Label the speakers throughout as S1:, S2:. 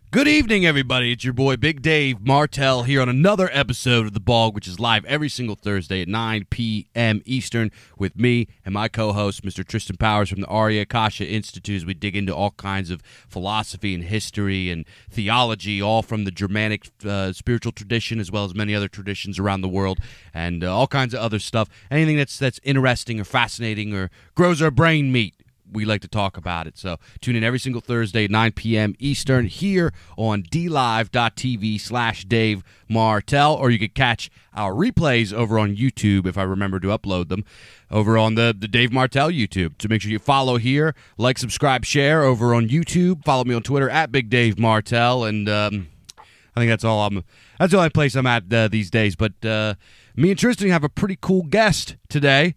S1: Good evening, everybody. It's your boy Big Dave Martell here on another episode of The Bog, which is live every single Thursday at 9 p.m. Eastern with me and my co-host, Mr. Tristan Powers from the Arya Akasha Institute, as we dig into all kinds of philosophy and history and theology, all from the Germanic spiritual tradition as well as many other traditions around the world, and all kinds of other stuff. Anything that's interesting or fascinating or grows our brain meat, we like to talk about it. So tune in every single Thursday at 9 p.m. Eastern here on DLive.tv/Dave Martell, or you could catch our replays over on YouTube if I remember to upload them over on the Dave Martell YouTube. So make sure you follow here, like, subscribe, share over on YouTube. Follow me on Twitter at Big Dave Martell, and I think that's all. That's the only place I'm at these days. But me and Tristan have a pretty cool guest today.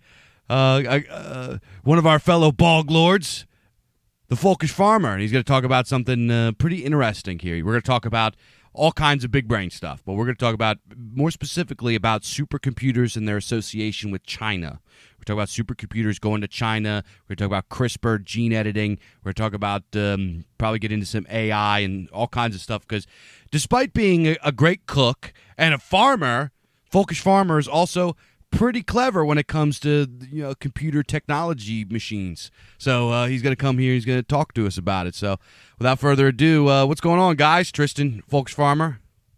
S1: One of our fellow bog lords, the Folkish Farmer, and he's going to talk about something pretty interesting here. We're going to talk about all kinds of big brain stuff, but we're going to talk about, more specifically, about supercomputers and their association with China. We're talking about supercomputers going to China. We're going to talk about CRISPR, gene editing. We're going to talk about, probably get into some AI and all kinds of stuff, because despite being a great cook and a farmer, Folkish Farmer is also pretty clever when it comes to, computer technology machines. So he's going to come here. He's going to talk to us about it. So without further ado, what's going on, guys? Tristan, Folkish Farmer.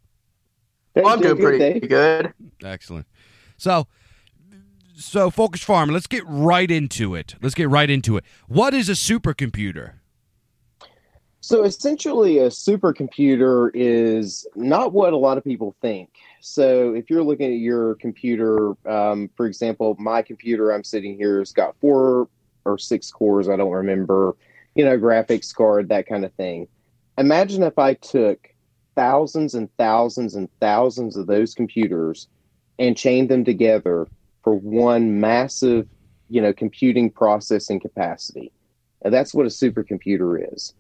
S2: I'm doing pretty good.
S1: Excellent. So Folkish Farmer, let's get right into it. What is a supercomputer?
S2: So essentially, a supercomputer is not what a lot of people think. So if you're looking at your computer, for example, my computer I'm sitting here has got 4 or 6 cores, I don't remember, graphics card, that kind of thing. Imagine if I took thousands and thousands and thousands of those computers and chained them together for one massive, computing processing capacity. And that's what a supercomputer is.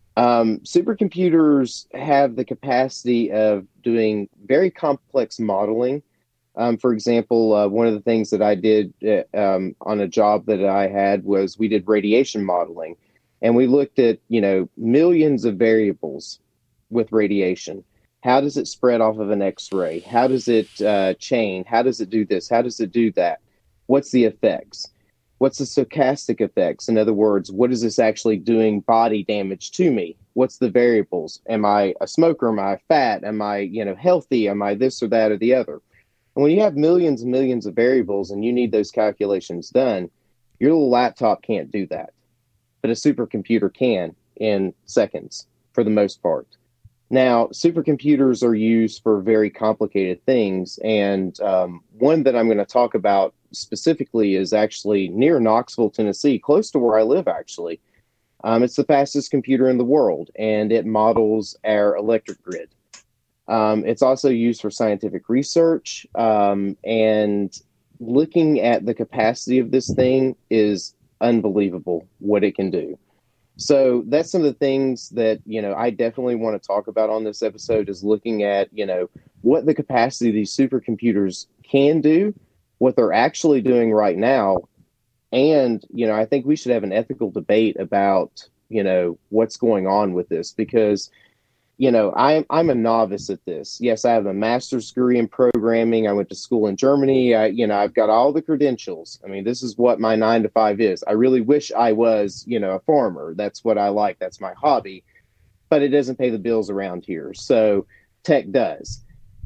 S2: Supercomputers have the capacity of doing very complex modeling. For example, one of the things that I did on a job that I had was we did radiation modeling, and we looked at, millions of variables with radiation. How does it spread off of an X-ray? How does it chain? How does it do this? How does it do that? What's the effects? What's the stochastic effects? In other words, what is this actually doing body damage to me? What's the variables? Am I a smoker? Am I fat? Am I, healthy? Am I this or that or the other? And when you have millions and millions of variables and you need those calculations done, your little laptop can't do that. But a supercomputer can in seconds for the most part. Now, supercomputers are used for very complicated things, and one that I'm going to talk about specifically is actually near Knoxville, Tennessee, close to where I live, actually. It's the fastest computer in the world, and it models our electric grid. It's also used for scientific research, and looking at the capacity of this thing is unbelievable what it can do. So that's some of the things that, I definitely want to talk about on this episode, is looking at, what the capacity of these supercomputers can do, what they're actually doing right now. And, I think we should have an ethical debate about, what's going on with this, because, I'm a novice at this. Yes, I have a master's degree in programming. I went to school in Germany. I've got all the credentials. I mean, this is what my 9 to 5 is. I really wish I was, a farmer. That's what I like. That's my hobby. But it doesn't pay the bills around here. So tech does.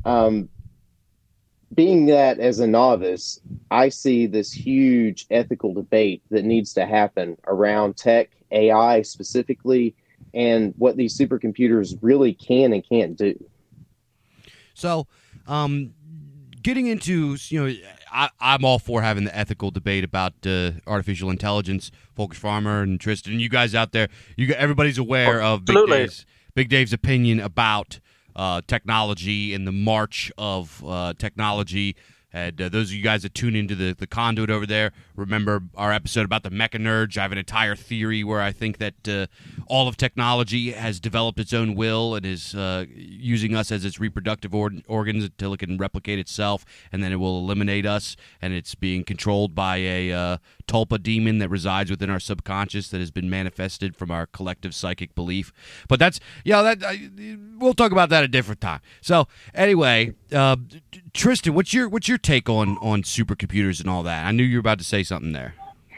S2: Being that as a novice, I see this huge ethical debate that needs to happen around tech, AI specifically, and what these supercomputers really can and can't do.
S1: So, getting into, I'm all for having the ethical debate about artificial intelligence. Folkish Farmer and Tristan, you guys out there, everybody's aware of Big Dave's opinion about technology and the march of technology. And those of you guys that tune into the conduit over there, remember our episode about the Mecha-Nerds. I have an entire theory where I think that all of technology has developed its own will and is using us as its reproductive organs until it can replicate itself, and then it will eliminate us, and it's being controlled by a tulpa demon that resides within our subconscious that has been manifested from our collective psychic belief. But that's we'll talk about that a different time. So anyway, Tristan, what's your take on supercomputers and all that? I knew you were about to say something there.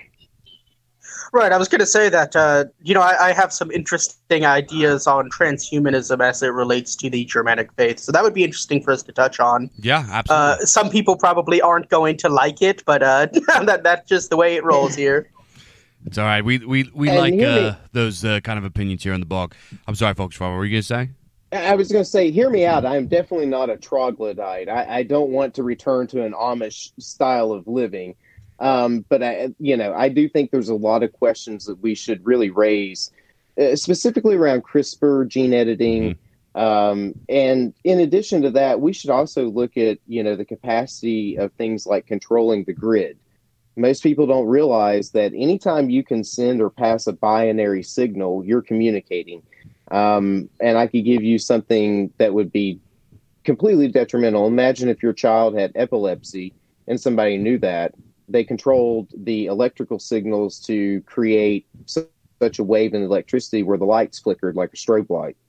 S3: Right, I was going to say that, I have some interesting ideas on transhumanism as it relates to the Germanic faith, so that would be interesting for us to touch on.
S1: Yeah, absolutely.
S3: Some people probably aren't going to like it, but that's just the way it rolls here.
S1: It's all right. We like those kind of opinions here on the blog. I'm sorry, folks. What were you going to say?
S2: I was going to say, hear me out. I'm definitely not a troglodyte. I don't want to return to an Amish style of living. But I do think there's a lot of questions that we should really raise, specifically around CRISPR, gene editing. And in addition to that, we should also look at, the capacity of things like controlling the grid. Most people don't realize that anytime you can send or pass a binary signal, you're communicating. And I could give you something that would be completely detrimental. Imagine if your child had epilepsy and somebody knew that. They controlled the electrical signals to create such a wave in electricity where the lights flickered like a strobe light.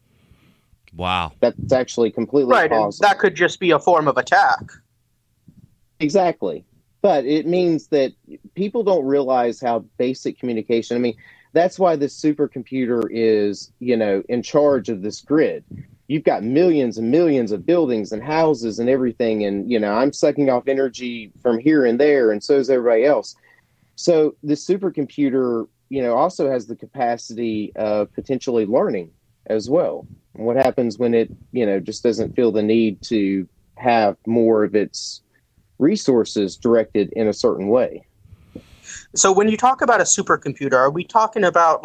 S1: Wow.
S2: That's actually completely possible.
S3: That could just be a form of attack.
S2: Exactly. But it means that people don't realize how basic communication, that's why this supercomputer is, in charge of this grid. You've got millions and millions of buildings and houses and everything. And, I'm sucking off energy from here and there. And so is everybody else. So the supercomputer, also has the capacity of potentially learning as well. And what happens when it, just doesn't feel the need to have more of its resources directed in a certain way?
S3: So when you talk about a supercomputer, are we talking about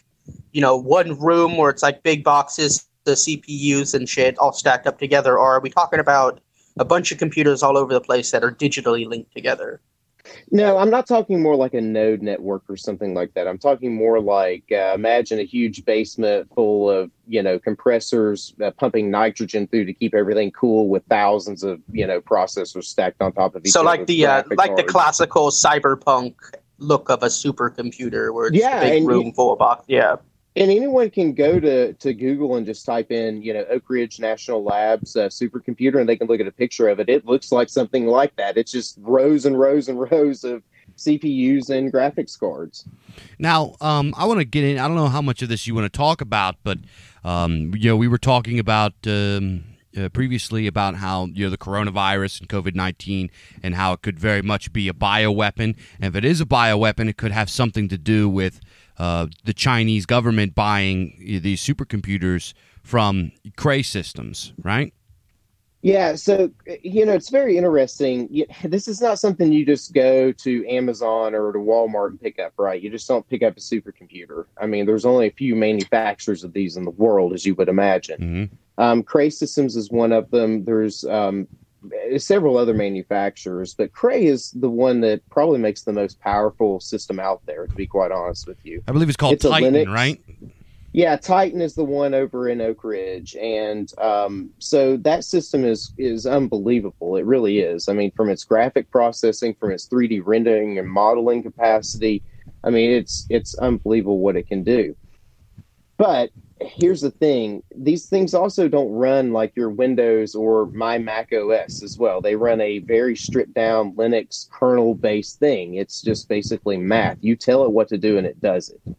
S3: one room where it's like big boxes, the CPUs and shit all stacked up together, or are we talking about a bunch of computers all over the place that are digitally linked together?
S2: No, I'm not talking more like a node network or something like that. I'm talking more like imagine a huge basement full of, compressors pumping nitrogen through to keep everything cool with thousands of, processors stacked on top of each other.
S3: So like the classical cyberpunk look of a supercomputer where it's a big room full of boxes. Yeah.
S2: And anyone can go to Google and just type in, Oak Ridge National Labs supercomputer, and they can look at a picture of it. It looks like something like that. It's just rows and rows and rows of CPUs and graphics cards.
S1: Now, I want to get in. I don't know how much of this you want to talk about, but, we were talking about previously about how, the coronavirus and COVID-19 and how it could very much be a bioweapon. And if it is a bioweapon, it could have something to do with the Chinese government buying these supercomputers from Cray Systems, right?
S2: Yeah, so, it's very interesting. This is not something you just go to Amazon or to Walmart and pick up, right? You just don't pick up a supercomputer. There's only a few manufacturers of these in the world, as you would imagine. Mm-hmm. Cray Systems is one of them. There's several other manufacturers, but Cray is the one that probably makes the most powerful system out there, to be quite honest with you.
S1: I believe it's called Titan, right?
S2: Yeah, Titan is the one over in Oak Ridge, and so that system is unbelievable. It really is. From its graphic processing, from its 3D rendering and modeling capacity, it's unbelievable what it can do. But here's the thing. These things also don't run like your Windows or my Mac OS as well. They run a very stripped down Linux kernel-based thing. It's just basically math. You tell it what to do and it does it.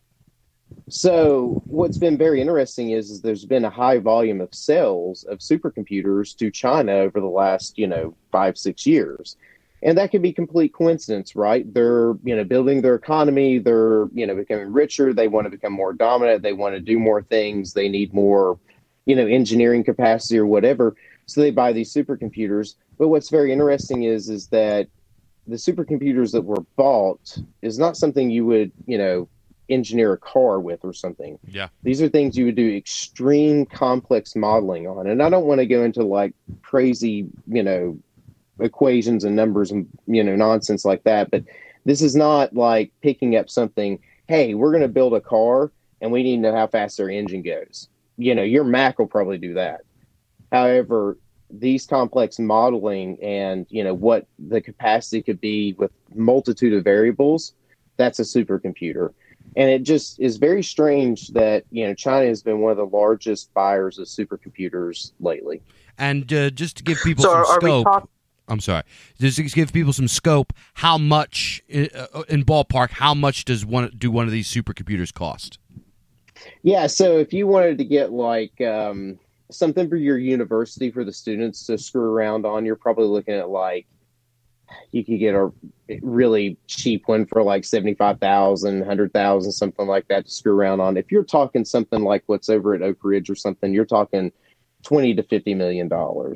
S2: So what's been very interesting is there's been a high volume of sales of supercomputers to China over the last, 5-6 years. And that could be complete coincidence, right? They're, building their economy. They're, becoming richer. They want to become more dominant. They want to do more things. They need more, engineering capacity or whatever. So they buy these supercomputers. But what's very interesting is that the supercomputers that were bought is not something you would, engineer a car with or something.
S1: Yeah.
S2: These are things you would do extreme complex modeling on. And I don't want to go into like crazy, equations and numbers and, nonsense like that. But this is not like picking up something, hey, we're going to build a car and we need to know how fast our engine goes. Your Mac will probably do that. However, these complex modeling and, what the capacity could be with multitude of variables, that's a supercomputer. And it just is very strange that, China has been one of the largest buyers of supercomputers lately.
S1: And just to give people some scope, I'm sorry, just to give people some scope, how much, in ballpark, how much do one of these supercomputers cost?
S2: Yeah, so if you wanted to get like something for your university for the students to screw around on, you're probably looking at like, you could get a really cheap one for like 75,000, 100,000, something like that to screw around on. If you're talking something like what's over at Oak Ridge or something, you're talking $20 to $50 million.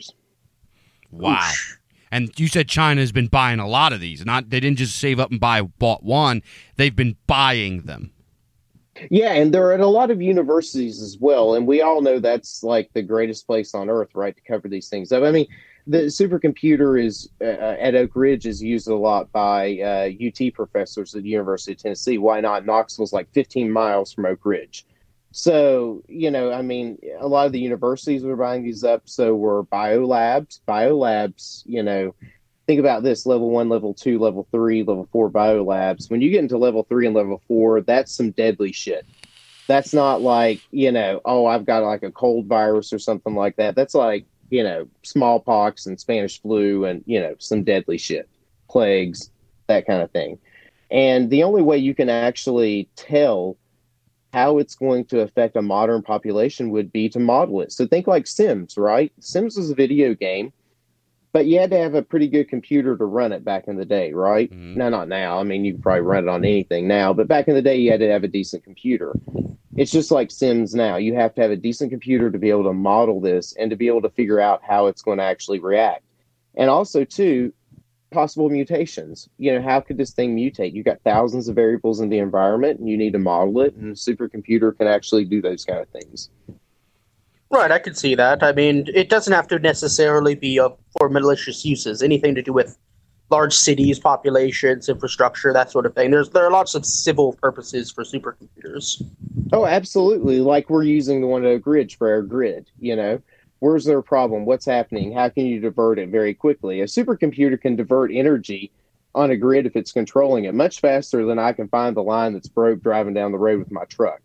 S1: Wow. And you said China has been buying a lot of these. They didn't just save up and bought one. They've been buying them.
S2: Yeah, and they're at a lot of universities as well. And we all know that's like the greatest place on earth, right, to cover these things up. I mean, the supercomputer is at Oak Ridge is used a lot by UT professors at the University of Tennessee. Why not? Knoxville's like 15 miles from Oak Ridge. So, I mean, a lot of the universities were buying these up. So were biolabs. Biolabs, think about this: level 1, level 2, level 3, level 4 biolabs. When you get into level 3 and level 4, that's some deadly shit. That's not like, I've got like a cold virus or something like that. That's like, smallpox and Spanish flu and, some deadly shit, plagues, that kind of thing. And the only way you can actually tell how it's going to affect a modern population would be to model it. So think like Sims, right? Sims was a video game, but you had to have a pretty good computer to run it back in the day, right?
S1: Mm-hmm.
S2: No, not now. I mean, you can probably run it on anything now, but back in the day, you had to have a decent computer. It's just like Sims now. You have to have a decent computer to be able to model this and to be able to figure out how it's going to actually react. And also, too, possible mutations. How could this thing mutate? You got thousands of variables in the environment, and you need to model it, and a supercomputer can actually do those kind of things.
S3: Right, I could see that. I mean, it doesn't have to necessarily be for malicious uses. Anything to do with large cities, populations, infrastructure, that sort of thing. There are lots of civil purposes for supercomputers.
S2: Oh, absolutely. Like we're using the one at Oak Ridge for our grid. Where's their problem? What's happening? How can you divert it very quickly? A supercomputer can divert energy on a grid if it's controlling it much faster than I can find the line that's broke driving down the road with my truck.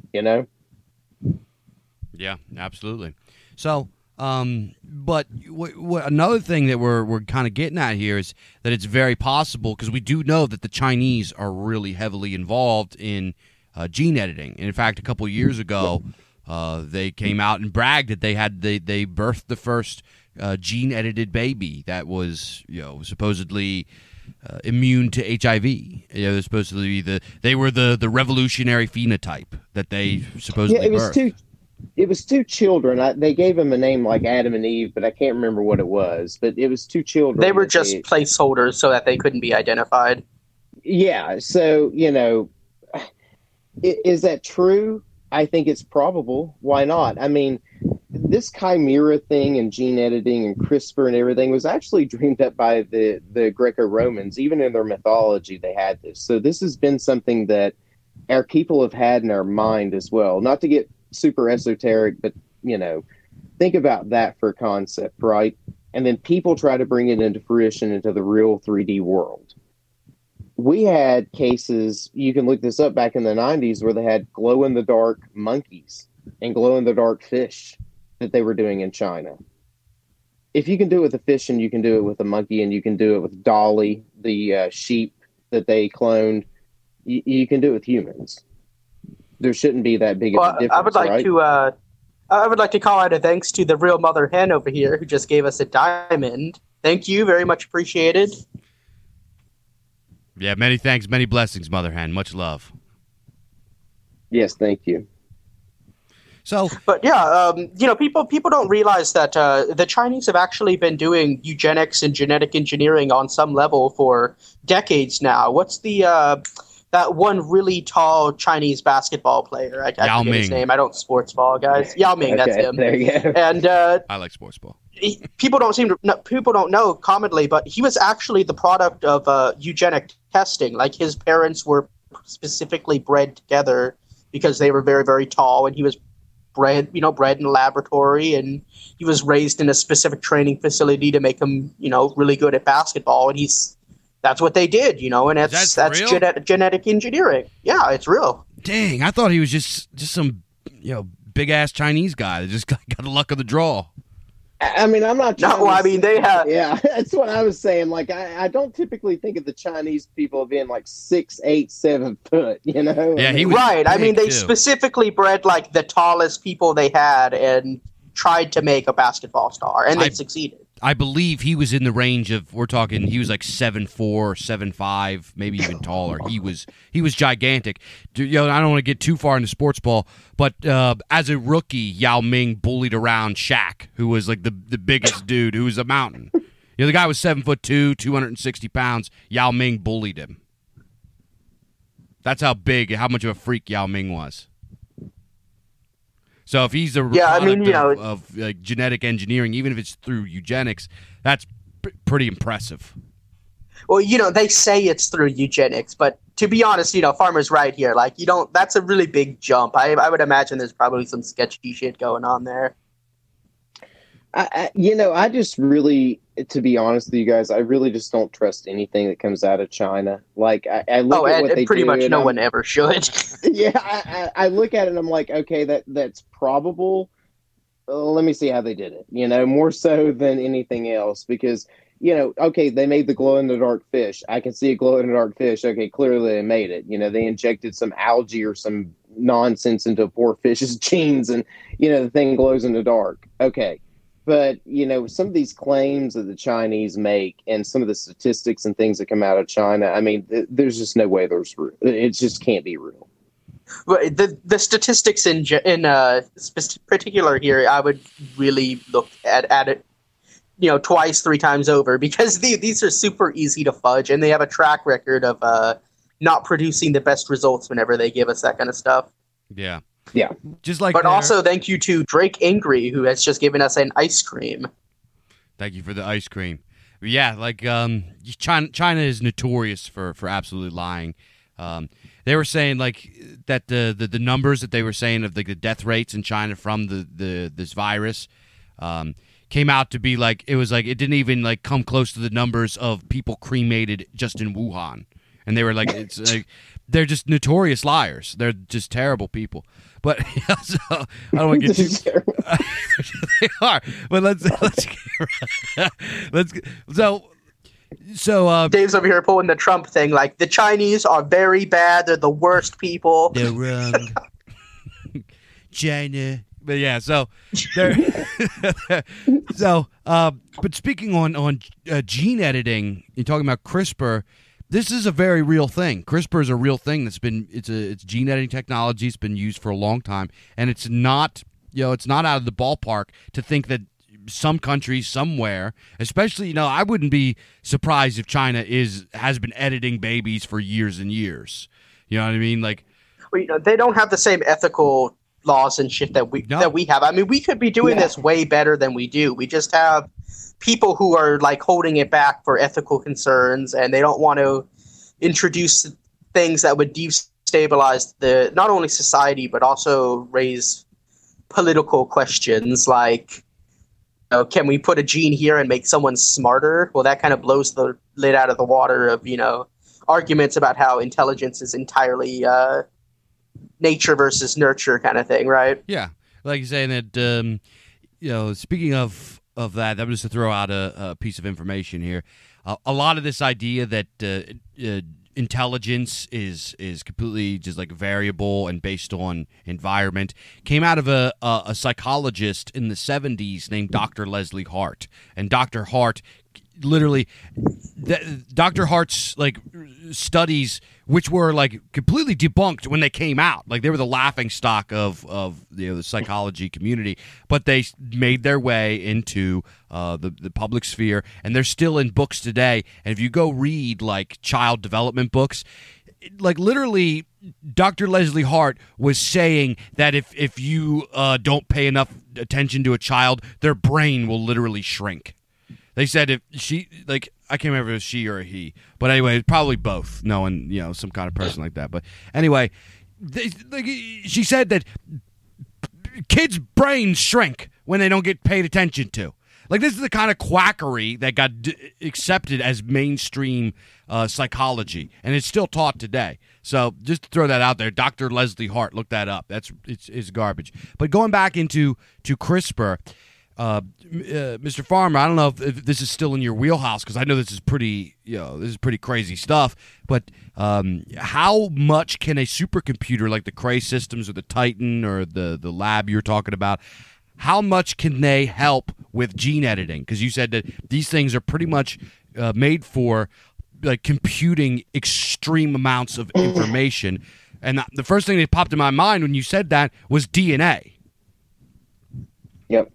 S1: Yeah, absolutely. So, but another thing that we're kind of getting at here is that it's very possible, because we do know that the Chinese are really heavily involved in gene editing. And in fact, a couple of years ago, they came out and bragged that they birthed the first gene edited baby that was supposedly immune to HIV. Supposedly they were the revolutionary phenotype that they supposedly birthed.
S2: It was two children. They gave them a name like Adam and Eve, but I can't remember what it was. But it was two children.
S3: They were just placeholders so that they couldn't be identified.
S2: Yeah. So, is that true? I think it's probable. Why not? I mean, this chimera thing and gene editing and CRISPR and everything was actually dreamed up by the Greco-Romans. Even in their mythology, they had this. So this has been something that our people have had in our mind as well. Not to get super esoteric, but think about that for a concept, right? And then people try to bring it into fruition into the real 3D world. We had cases, you can look this up, back in the 90s, where they had glow-in-the-dark monkeys and glow-in-the-dark fish that they were doing in China. If you can do it with a fish, and you can do it with a monkey, and you can do it with Dolly, the sheep that they cloned, you can do it with humans. There shouldn't be that big of a difference,
S3: I would like to call out a thanks to the real mother hen over here who just gave us a diamond. Thank you, very much appreciated.
S1: Yeah, many thanks, many blessings, Mother Hen. Much love.
S2: Yes, thank you.
S1: So,
S3: but yeah, people don't realize that the Chinese have actually been doing eugenics and genetic engineering on some level for decades now. What's that one really tall Chinese basketball player? I forget his name. I don't sports ball, guys. Yao Ming,
S2: okay,
S3: that's him.
S2: There you go.
S3: And
S1: I like sports ball.
S3: People don't know commonly, but he was actually the product of eugenic testing. Like, his parents were specifically bred together because they were very, very tall, and he was bred in a laboratory, and he was raised in a specific training facility to make him, really good at basketball. And that's what they did, and that's genetic engineering. Yeah, it's real.
S1: Dang, I thought he was just some, big ass Chinese guy that just got the luck of the draw.
S2: I mean, I'm not.
S3: No, I mean they have.
S2: Yeah, that's what I was saying. Like, I don't typically think of the Chinese people being like 6'8", 7 foot.
S1: Yeah, he was
S3: right. I mean, they
S1: too.
S3: specifically bred like the tallest people they had and tried to make a basketball star, and they succeeded.
S1: I believe he was in the range of, he was like 7'4", 7'5", maybe even taller. He was gigantic. I don't want to get too far into sports ball, but as a rookie, Yao Ming bullied around Shaq, who was like the biggest dude, who was a mountain. The guy was 7'2", 260 pounds. Yao Ming bullied him. That's how much of a freak Yao Ming was. So if he's a product of like genetic engineering, even if it's through eugenics, that's pretty impressive.
S3: Well, they say it's through eugenics, but to be honest, Farmer's right here. Like, that's a really big jump. I would imagine there's probably some sketchy shit going on there.
S2: I just really, to be honest with you guys, I really just don't trust anything that comes out of China. Like, I look at what they do.
S3: Pretty much no one ever should.
S2: Yeah, I look at it and I'm like, okay, that's probable. Let me see how they did it, more so than anything else. Because, okay, they made the glow-in-the-dark fish. I can see a glow-in-the-dark fish. Okay, clearly they made it. They injected some algae or some nonsense into a poor fish's genes and, the thing glows in the dark. Okay. But, some of these claims that the Chinese make and some of the statistics and things that come out of China, I mean, there's just no way it just can't be real.
S3: Well, the statistics in particular here, I would really look at it, twice, 3 times over, because these are super easy to fudge, and they have a track record of not producing the best results whenever they give us that kind of stuff.
S1: Yeah.
S2: Yeah.
S3: But also thank you to Drake Angry, who has just given us an ice cream.
S1: Thank you for the ice cream. Yeah, like China is notorious for absolutely lying. They were saying like that the numbers that they were saying of the death rates in China from this virus came out to be like it didn't even like come close to the numbers of people cremated just in Wuhan. And they were like, it's like they're just notorious liars. They're just terrible people. But so, I don't want to get too. They are. But let's so
S3: Dave's over here pulling the Trump thing. Like, the Chinese are very bad. They're the worst people.
S1: They're wrong. China. But yeah, so there. But speaking on gene editing, you're talking about CRISPR. This is a very real thing. CRISPR is a real thing it's gene editing technology. It's been used for a long time, and it's not out of the ballpark to think that some countries somewhere, especially I wouldn't be surprised if China has been editing babies for years and years. You know what I mean? Like,
S3: well, they don't have the same ethical laws and shit that we have. I mean, we could be doing this way better than we do. We just have people who are like holding it back for ethical concerns, and they don't want to introduce things that would destabilize not only society but also raise political questions like, can we put a gene here and make someone smarter? Well, that kind of blows the lid out of the water of arguments about how intelligence is entirely nature versus nurture kind of thing, right?
S1: Yeah, like you're saying that. Speaking of that, I'm just to throw out a piece of information here. A lot of this idea that intelligence is completely just like variable and based on environment came out of a psychologist in the 70s named Dr. Leslie Hart. And Dr. Hart literally Dr. Hart's like studies, which were like completely debunked when they came out, like they were the laughing stock of the psychology community, but they made their way into the public sphere, and they're still in books today. And if you go read like child development books, like literally Dr. Leslie Hart was saying that if you don't pay enough attention to a child, their brain will literally shrink. They said if she, like, I can't remember if it was she or a he, but anyway, probably both, knowing, some kind of person like that. But anyway, she said that kids' brains shrink when they don't get paid attention to. Like, this is the kind of quackery that got accepted as mainstream psychology, and it's still taught today. So just to throw that out there, Dr. Leslie Hart, look that up. It's garbage. But going back into CRISPR, Mr. Farmer, I don't know if this is still in your wheelhouse, because I know this is pretty crazy stuff. But how much can a supercomputer like the Cray systems or the Titan or the lab you're talking about, how much can they help with gene editing? Because you said that these things are pretty much made for like computing extreme amounts of information. And the first thing that popped in my mind when you said that was DNA.
S2: Yep.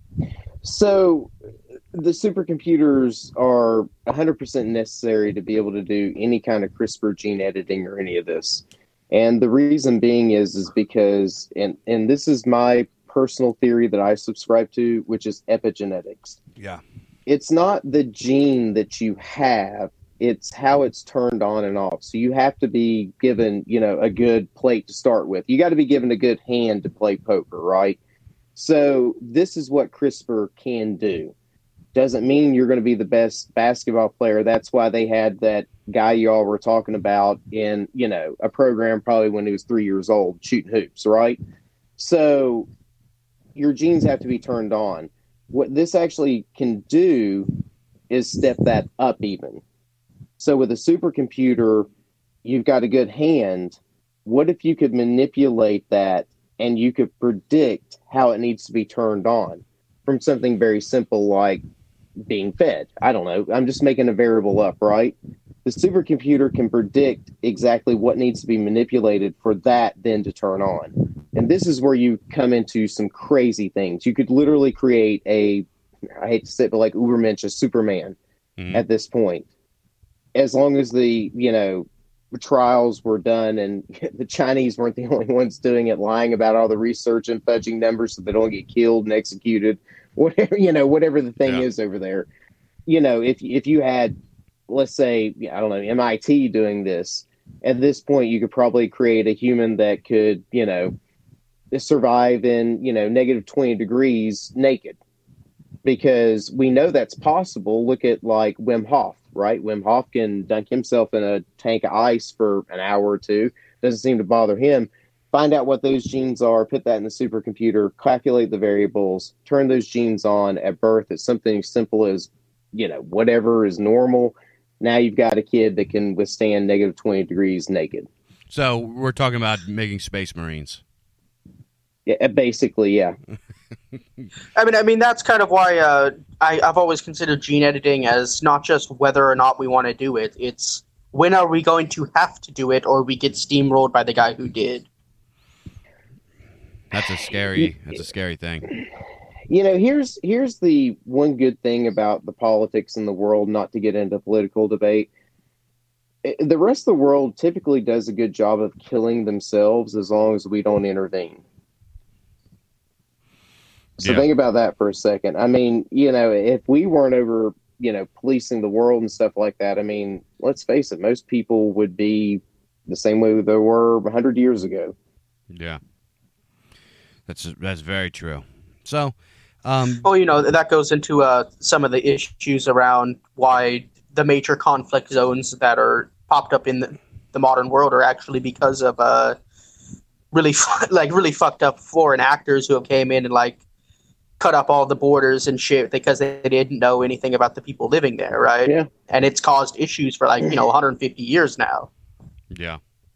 S2: So the supercomputers are 100% necessary to be able to do any kind of CRISPR gene editing or any of this. And the reason being is because, and this is my personal theory that I subscribe to, which is epigenetics.
S1: Yeah.
S2: It's not the gene that you have, it's how it's turned on and off. So you have to be given, a good plate to start with. You got to be given a good hand to play poker, right? So this is what CRISPR can do. Doesn't mean you're going to be the best basketball player. That's why they had that guy y'all were talking about in, a program probably when he was 3 years old shooting hoops, right? So your genes have to be turned on. What this actually can do is step that up even. So with a supercomputer, you've got a good hand. What if you could manipulate that and you could predict how it needs to be turned on from something very simple like being fed? I don't know. I'm just making a variable up, right? The supercomputer can predict exactly what needs to be manipulated for that then to turn on. And this is where you come into some crazy things. You could literally create I hate to say it, but like Ubermensch, a Superman at this point. As long as the, trials were done and the Chinese weren't the only ones doing it, lying about all the research and fudging numbers so they don't get killed and executed, whatever the thing is over there. If you had, let's say, I don't know, MIT doing this, at this point you could probably create a human that could, survive in, negative 20 degrees naked, because we know that's possible. Look at like Wim Hof, right? Wim Hof can dunk himself in a tank of ice for an hour or two. Doesn't seem to bother him. Find out what those genes are, put that in the supercomputer, calculate the variables, turn those genes on at birth. It's something as simple as, whatever is normal. Now you've got a kid that can withstand negative 20 degrees naked.
S1: So we're talking about making space marines.
S2: Yeah, basically, yeah.
S3: I mean, that's kind of why I've always considered gene editing as not just whether or not we want to do it. It's when are we going to have to do it, or we get steamrolled by the guy who did.
S1: That's a scary thing.
S2: Here's the one good thing about the politics in the world, not to get into political debate. The rest of the world typically does a good job of killing themselves as long as we don't intervene. So think about that for a second. I mean, if we weren't over, policing the world and stuff like that, I mean, let's face it, most people would be the same way they were 100 years ago.
S1: Yeah. That's very true. So,
S3: that goes into some of the issues around why the major conflict zones that are popped up in the modern world are actually because of really fucked up foreign actors who have came in and cut up all the borders and shit because they didn't know anything about the people living there, right?
S2: Yeah.
S3: And it's caused issues for 150 years now.
S1: Yeah.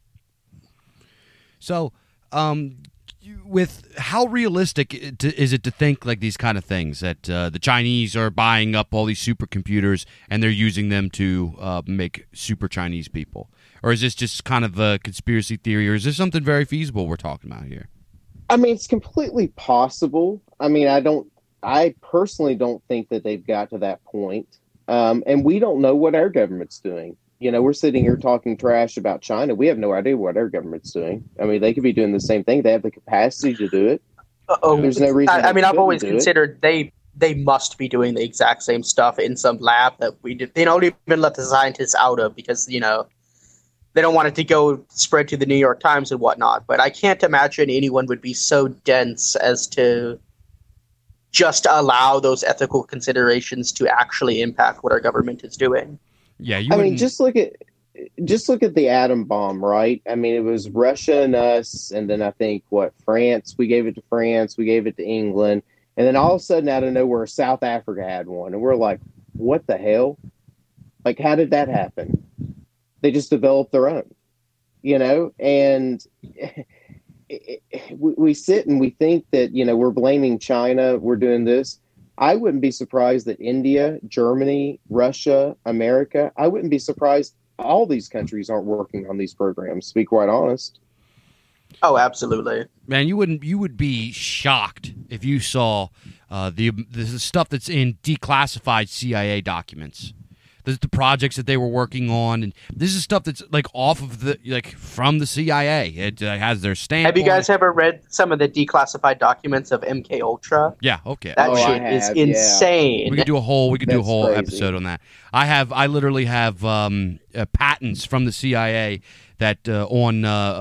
S1: So, with how realistic is it to think like these kind of things that the Chinese are buying up all these supercomputers and they're using them to make super Chinese people? Or is this just kind of a conspiracy theory, or is this something very feasible we're talking about here?
S2: I mean, it's completely possible. I mean, I personally don't think that they've got to that point. And we don't know what our government's doing. We're sitting here talking trash about China. We have no idea what our government's doing. I mean, they could be doing the same thing. They have the capacity to do it. There's no reason.
S3: I mean, I've always considered they must be doing the exact same stuff in some lab that we did. They don't even let the scientists out of because, they don't want it to go spread to the New York Times and whatnot. But I can't imagine anyone would be so dense as to just allow those ethical considerations to actually impact what our government is doing.
S1: Yeah,
S2: I mean, just look at the atom bomb, right? I mean, it was Russia and us, and then I think France. We gave it to France, we gave it to England, and then all of a sudden, out of nowhere, South Africa had one, and we're like, what the hell? Like, how did that happen? They just developed their own, and we sit and we think that, we're blaming China, we're doing this. I wouldn't be surprised that India, Germany, Russia, America, I wouldn't be surprised all these countries aren't working on these programs, to be quite honest.
S3: Oh, absolutely.
S1: Man, you would be shocked if you saw the stuff that's in declassified CIA documents. This is the projects that they were working on, and this is stuff that's off of from the CIA. It has their stamp.
S3: Have you guys ever read some of the declassified documents of MK Ultra?
S1: Yeah, okay.
S3: That shit is insane.
S1: Yeah. We could do a whole
S2: crazy
S1: episode on that. I literally have patents from the CIA that on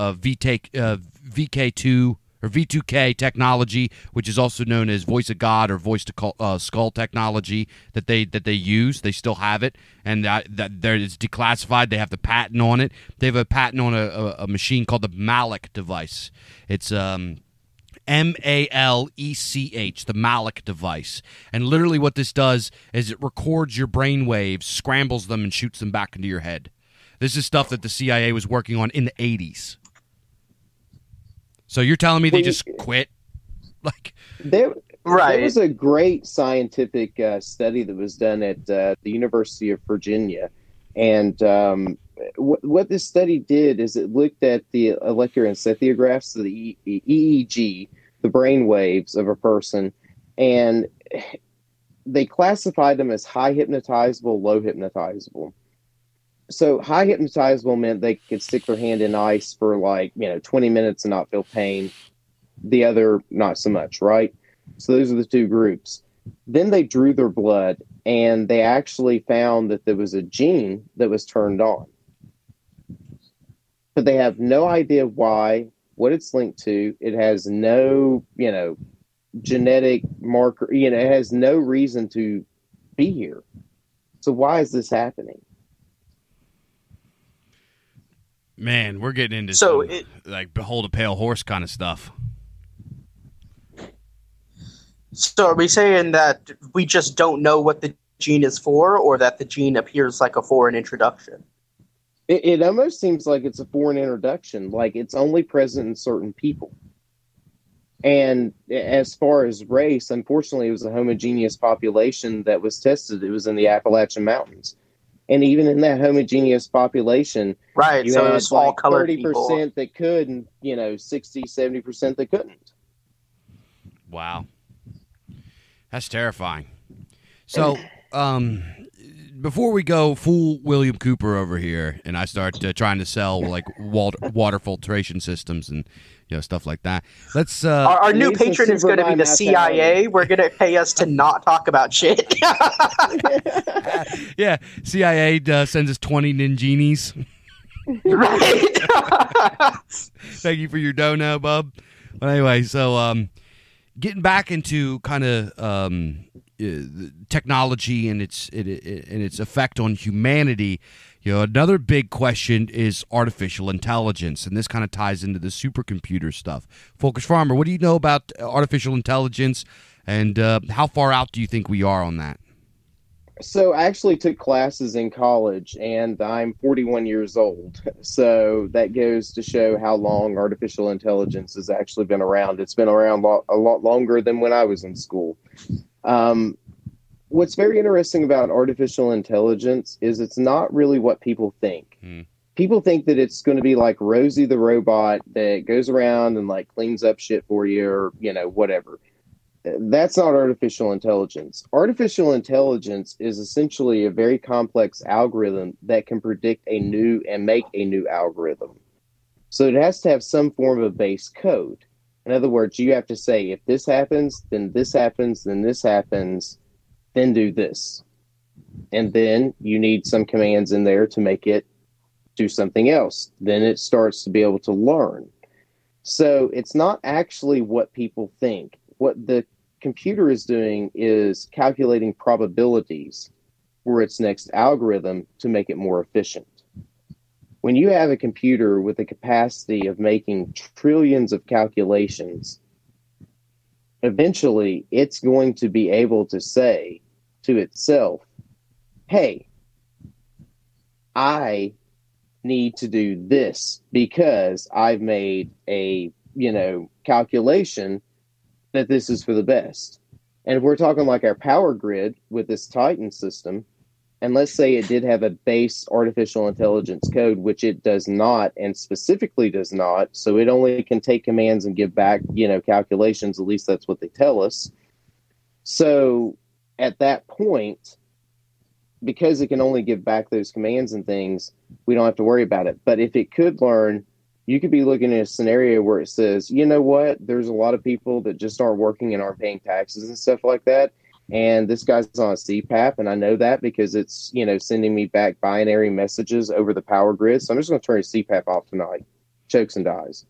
S1: VK2 or V2K technology, which is also known as voice of God or voice to skull technology that they use. They still have it, and that it's declassified. They have the patent on it. They have a patent on a machine called the Malek device. It's MALECH, the Malek device. And literally what this does is it records your brain waves, scrambles them, and shoots them back into your head. This is stuff that the CIA was working on in the 80s. So you're telling me they just quit?
S2: There was a great scientific study that was done at the University of Virginia. And what this study did is it looked at the electroencephalographs, so the EEG, the brain waves of a person, and they classified them as high hypnotizable, low hypnotizable. So high hypnotizable meant they could stick their hand in ice for 20 minutes and not feel pain. The other, not so much, right? So those are the two groups. Then they drew their blood, and they actually found that there was a gene that was turned on. But they have no idea why, what it's linked to. It has no, genetic marker. It has no reason to be here. So why is this happening?
S1: Man, we're getting into some, behold a pale horse kind of stuff.
S3: So are we saying that we just don't know what the gene is for, or that the gene appears like a foreign introduction?
S2: It almost seems like it's a foreign introduction, like it's only present in certain people. And as far as race, unfortunately, it was a homogeneous population that was tested. It was in the Appalachian Mountains. And even in that homogeneous population,
S3: right,
S2: you
S3: so
S2: had
S3: it was all colored
S2: 30%
S3: people
S2: that could, and 60, 70% that couldn't.
S1: Wow. That's terrifying. So, before we go full William Cooper over here, and I start trying to sell water filtration systems and stuff like that, let's.
S3: Our new patron is going to be the CIA. We're going to pay us to not talk about shit.
S1: Yeah, CIA sends us 20 ninjinis.
S3: Right.
S1: Thank you for your dono, bub. But anyway, so getting back into kind of technology and its effect on humanity, another big question is artificial intelligence, and this kind of ties into the supercomputer stuff. Focus Farmer, what do you know about artificial intelligence, and how far out do you think we are on that?
S2: So I actually took classes in college, and I'm 41 years old. So that goes to show how long artificial intelligence has actually been around. It's been around a lot longer than when I was in school. What's very interesting about artificial intelligence is it's not really what people think. People think that it's going to be like Rosie the robot that goes around and cleans up shit for you, or whatever. That's not artificial intelligence. Artificial intelligence is essentially a very complex algorithm that can predict a new and make a new algorithm. So it has to have some form of base code. In other words, you have to say, if this happens, then this happens, then this happens, then do this. And then you need some commands in there to make it do something else. Then it starts to be able to learn. So it's not actually what people think. What the computer is doing is calculating probabilities for its next algorithm to make it more efficient. When you have a computer with the capacity of making trillions of calculations, eventually it's going to be able to say to itself, hey, I need to do this because I've made a, calculation that this is for the best. And if we're talking like our power grid with this Titan system, and let's say it did have a base artificial intelligence code, which it does not, and specifically does not, so it only can take commands and give back, calculations, at least that's what they tell us. So at that point, because it can only give back those commands and things, we don't have to worry about it. But if it could learn, you could be looking at a scenario where it says, you know what, there's a lot of people that just aren't working and aren't paying taxes and stuff like that. And this guy's on a CPAP, and I know that because it's, sending me back binary messages over the power grid. So I'm just going to turn his CPAP off tonight. Chokes and dies.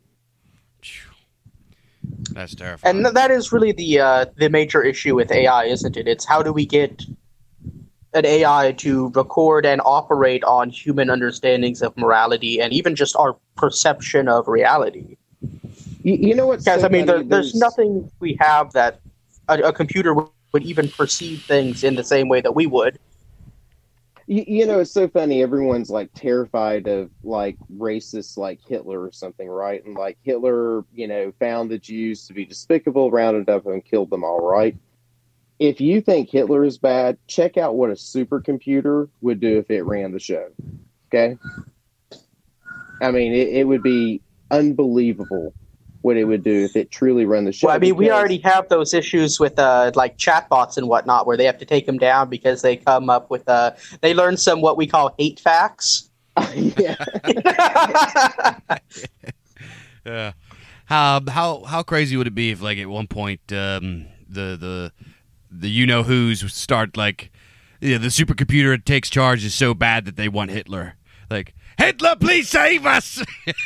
S1: That's terrifying.
S3: And that is really the major issue with AI, isn't it? It's how do we get an AI to record and operate on human understandings of morality and even just our perception of reality.
S2: You know what?
S3: Because, there's nothing we have that a computer would even perceive things in the same way that we would.
S2: It's so funny. Everyone's like terrified of like racists like Hitler or something, right? And like Hitler, found the Jews to be despicable, rounded up and killed them all, right? If you think Hitler is bad, check out what a supercomputer would do if it ran the show. Okay? I mean, it would be unbelievable what it would do if it truly run the show.
S3: Well, we already have those issues with like chatbots and whatnot, where they have to take them down because they come up with they learn some what we call hate facts.
S2: Yeah.
S1: Yeah. How crazy would it be if, like, at one point the who's start like, the supercomputer takes charge is so bad that they want Hitler. Like, Hitler, please save us!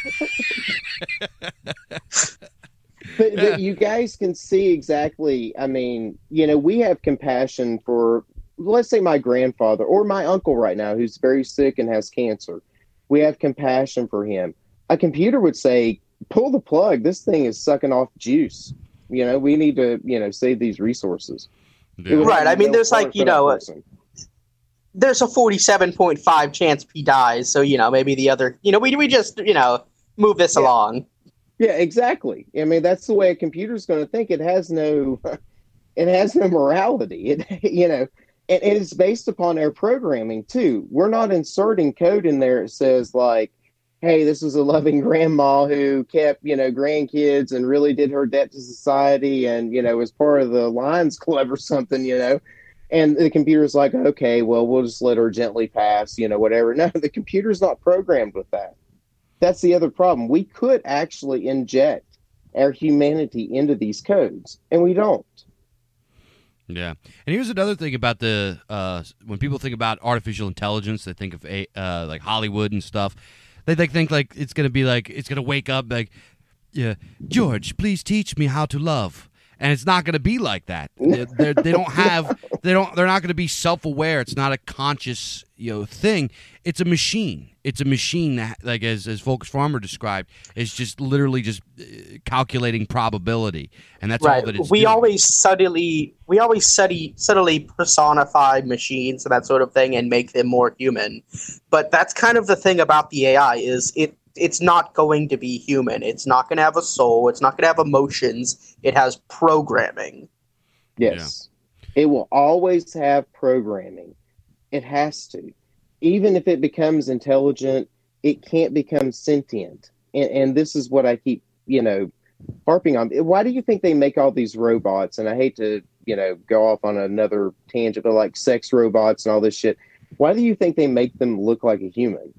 S2: But you guys can see exactly, we have compassion for, let's say, my grandfather or my uncle right now who's very sick and has cancer. We have compassion for him. A computer would say, pull the plug. This thing is sucking off juice. We need to, save these resources.
S1: Yeah.
S3: Right. There's like, there's a 47.5 chance he dies. So, maybe the other, we just, move this along.
S2: Yeah, exactly. That's the way a computer's going to think. It has no morality. And it's based upon our programming too. We're not inserting code in there. It says like, hey, this is a loving grandma who kept, grandkids and really did her debt to society and, was part of the Lions Club or something, And the computer's like, okay, well, we'll just let her gently pass, whatever. No, the computer's not programmed with that. That's the other problem. We could actually inject our humanity into these codes, and we don't.
S1: Yeah. And here's another thing about when people think about artificial intelligence, they think of like Hollywood and stuff. They think like it's going to be like, it's going to wake up like, yeah, George, please teach me how to love. And it's not going to be like that. They're not going to be self-aware. It's not a conscious, thing. It's a machine. It's a machine that, like as Focus Farmer described, is just literally just calculating probability, and that's all that it's doing.
S3: Always subtly personify machines and that sort of thing, and make them more human. But that's kind of the thing about the AI is it's not going to be human. It's not going to have a soul. It's not going to have emotions. It has programming.
S2: Yes. Yeah. It will always have programming. It has to. Even if it becomes intelligent, it can't become sentient. And this is what I keep, harping on. Why do you think they make all these robots? And I hate to, go off on another tangent, but like sex robots and all this shit. Why do you think they make them look like a human?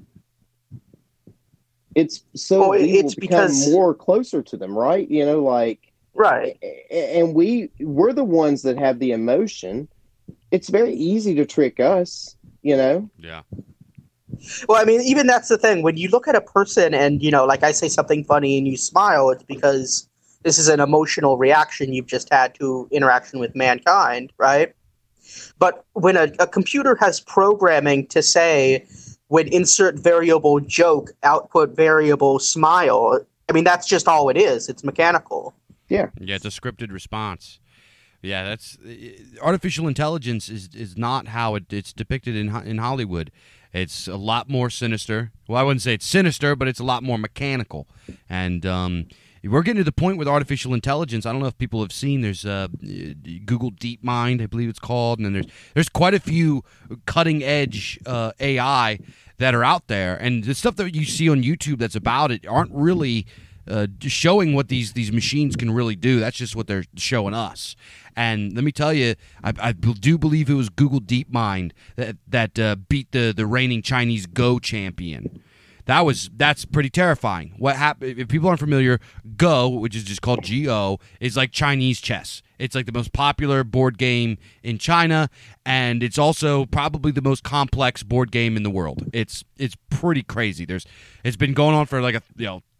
S2: It's so we will become more closer to them, right?
S3: Right.
S2: And we're the ones that have the emotion. It's very easy to trick us,
S1: Yeah.
S3: Well, I mean, even that's the thing. When you look at a person and, like I say something funny and you smile, it's because this is an emotional reaction you've just had to interaction with mankind, right? But when a computer has programming to say, when insert variable joke, output variable smile, I mean, that's just all it is. It's mechanical.
S2: Yeah.
S1: Yeah, it's a scripted response. Yeah, that's artificial intelligence is not how it's depicted in Hollywood. It's a lot more sinister. Well, I wouldn't say it's sinister, but it's a lot more mechanical. And we're getting to the point with artificial intelligence. I don't know if people have seen. There's Google DeepMind, I believe it's called, and then there's quite a few cutting edge AI that are out there. And the stuff that you see on YouTube that's about it aren't really showing what these machines can really do. That's just what they're showing us. And let me tell you, I do believe it was Google DeepMind that beat the reigning Chinese Go champion. That's pretty terrifying. What happened? If people aren't familiar, Go, which is just called Go, is like Chinese chess. It's like the most popular board game in China, and it's also probably the most complex board game in the world. It's pretty crazy. It's been going on for like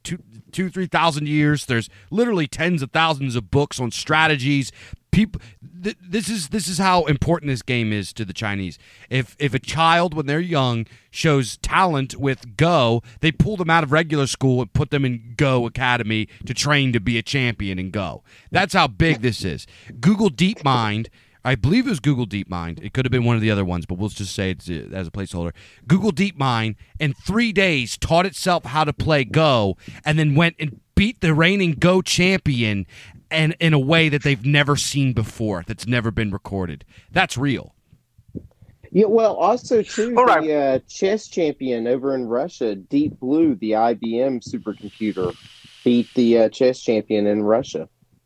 S1: 3,000 years. There's literally tens of thousands of books on strategies. People, this is how important this game is to the Chinese. If a child, when they're young, shows talent with Go, they pull them out of regular school and put them in Go Academy to train to be a champion in Go. That's how big this is. Google DeepMind, I believe it was Google DeepMind. It could have been one of the other ones, but we'll just say it's as a placeholder. Google DeepMind in 3 days taught itself how to play Go and then went and beat the reigning Go champion and in a way that they've never seen before, that's never been recorded. That's real.
S2: Yeah, well, also, too,
S3: All right.
S2: the chess champion over in Russia, Deep Blue, the IBM supercomputer, beat the chess champion in Russia.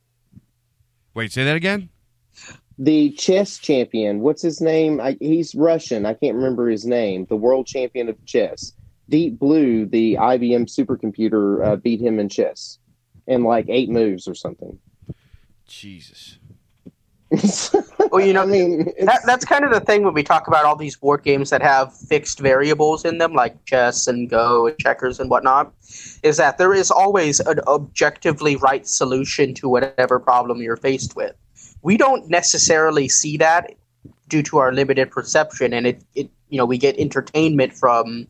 S1: Wait, say that again?
S2: The chess champion, what's his name? He's Russian. I can't remember his name. The world champion of chess. Deep Blue, the IBM supercomputer, beat him in chess in like 8 moves or something.
S1: Jesus.
S3: Well,
S2: I mean,
S3: that's kind of the thing when we talk about all these board games that have fixed variables in them, like chess and Go and checkers and whatnot, is that there is always an objectively right solution to whatever problem you're faced with. We don't necessarily see that due to our limited perception, and it we get entertainment from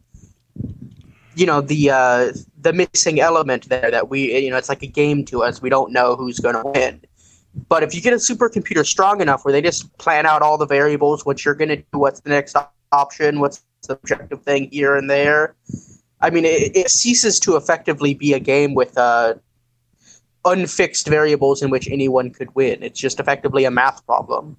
S3: the missing element there that we it's like a game to us. We don't know who's going to win. But if you get a supercomputer strong enough where they just plan out all the variables, what you're going to do, what's the next option, what's the objective thing here and there, I mean, it ceases to effectively be a game with unfixed variables in which anyone could win. It's just effectively a math problem.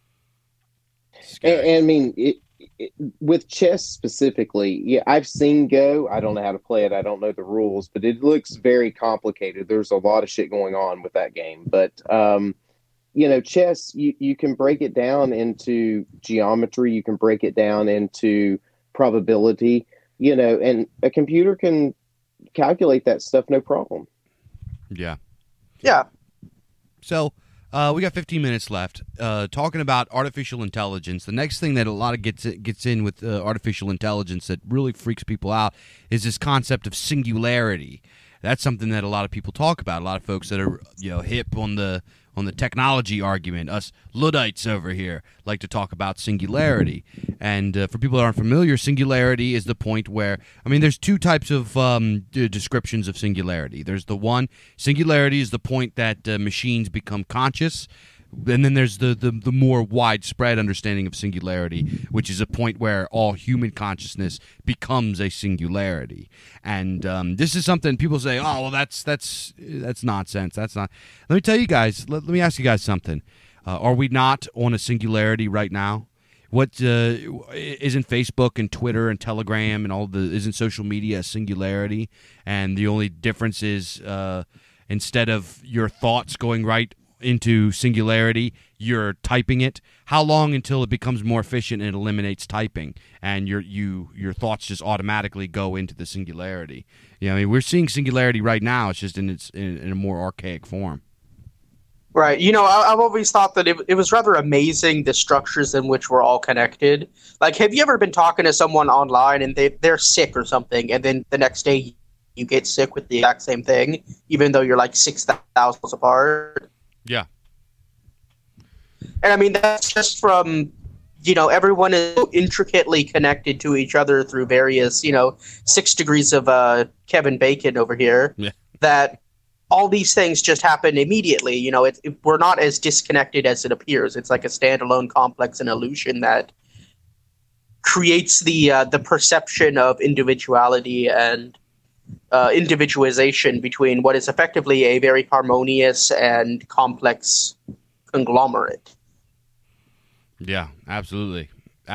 S2: and I mean, with chess specifically, yeah, I've seen Go. I don't know how to play it. I don't know the rules, but it looks very complicated. There's a lot of shit going on with that game. But, chess, you can break it down into geometry. You can break it down into probability, and a computer can calculate that stuff no problem.
S1: Yeah.
S3: Yeah.
S1: So we got 15 minutes left. Talking about artificial intelligence, the next thing that a lot of gets in with artificial intelligence that really freaks people out is this concept of singularity. That's something that a lot of people talk about. A lot of folks that are hip on the technology argument, us Luddites over here, like to talk about singularity. And for people that aren't familiar, singularity is the point where, there's 2 types of descriptions of singularity. There's the one, singularity is the point that machines become conscious. And then there's the more widespread understanding of singularity, which is a point where all human consciousness becomes a singularity. And this is something people say, oh, well, that's nonsense. That's not. Let me tell you guys, let me ask you guys something. Are we not on a singularity right now? What isn't Facebook and Twitter and Telegram and isn't social media a singularity? And the only difference is instead of your thoughts going right into singularity, you're typing it. How long until it becomes more efficient and it eliminates typing and your thoughts just automatically go into the singularity? We're seeing singularity right now. It's just in a more archaic form.
S3: Right. I've always thought that it was rather amazing the structures in which we're all connected. Like, have you ever been talking to someone online and they're sick or something, and then the next day you get sick with the exact same thing, even though you're like 6,000 miles apart?
S1: Yeah.
S3: And I mean, that's just from, everyone is so intricately connected to each other through various, 6 degrees of Kevin Bacon over here,
S1: Yeah.
S3: that all these things just happen immediately. We're not as disconnected as it appears. It's like a standalone complex and illusion that creates the perception of individuality and individualization between what is effectively a very harmonious and complex conglomerate.
S1: Yeah, absolutely.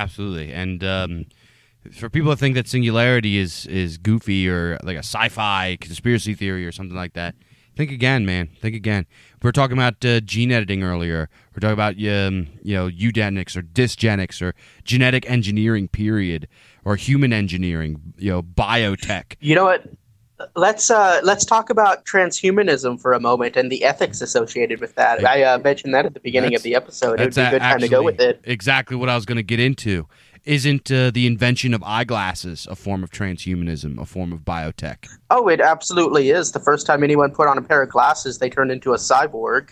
S1: And for people that think that singularity is goofy or like a sci-fi conspiracy theory or something like that, think again, man. Think again. We were talking about gene editing earlier. We're talking about eugenics or dysgenics or genetic engineering, period, or human engineering, biotech.
S3: You know what? Let's talk about transhumanism for a moment and the ethics associated with that. I mentioned that at the beginning of the episode. It would be a good time to go with it.
S1: Exactly what I was going to get into. Isn't the invention of eyeglasses a form of transhumanism, a form of biotech?
S3: Oh, it absolutely is. The first time anyone put on a pair of glasses, they turned into a cyborg.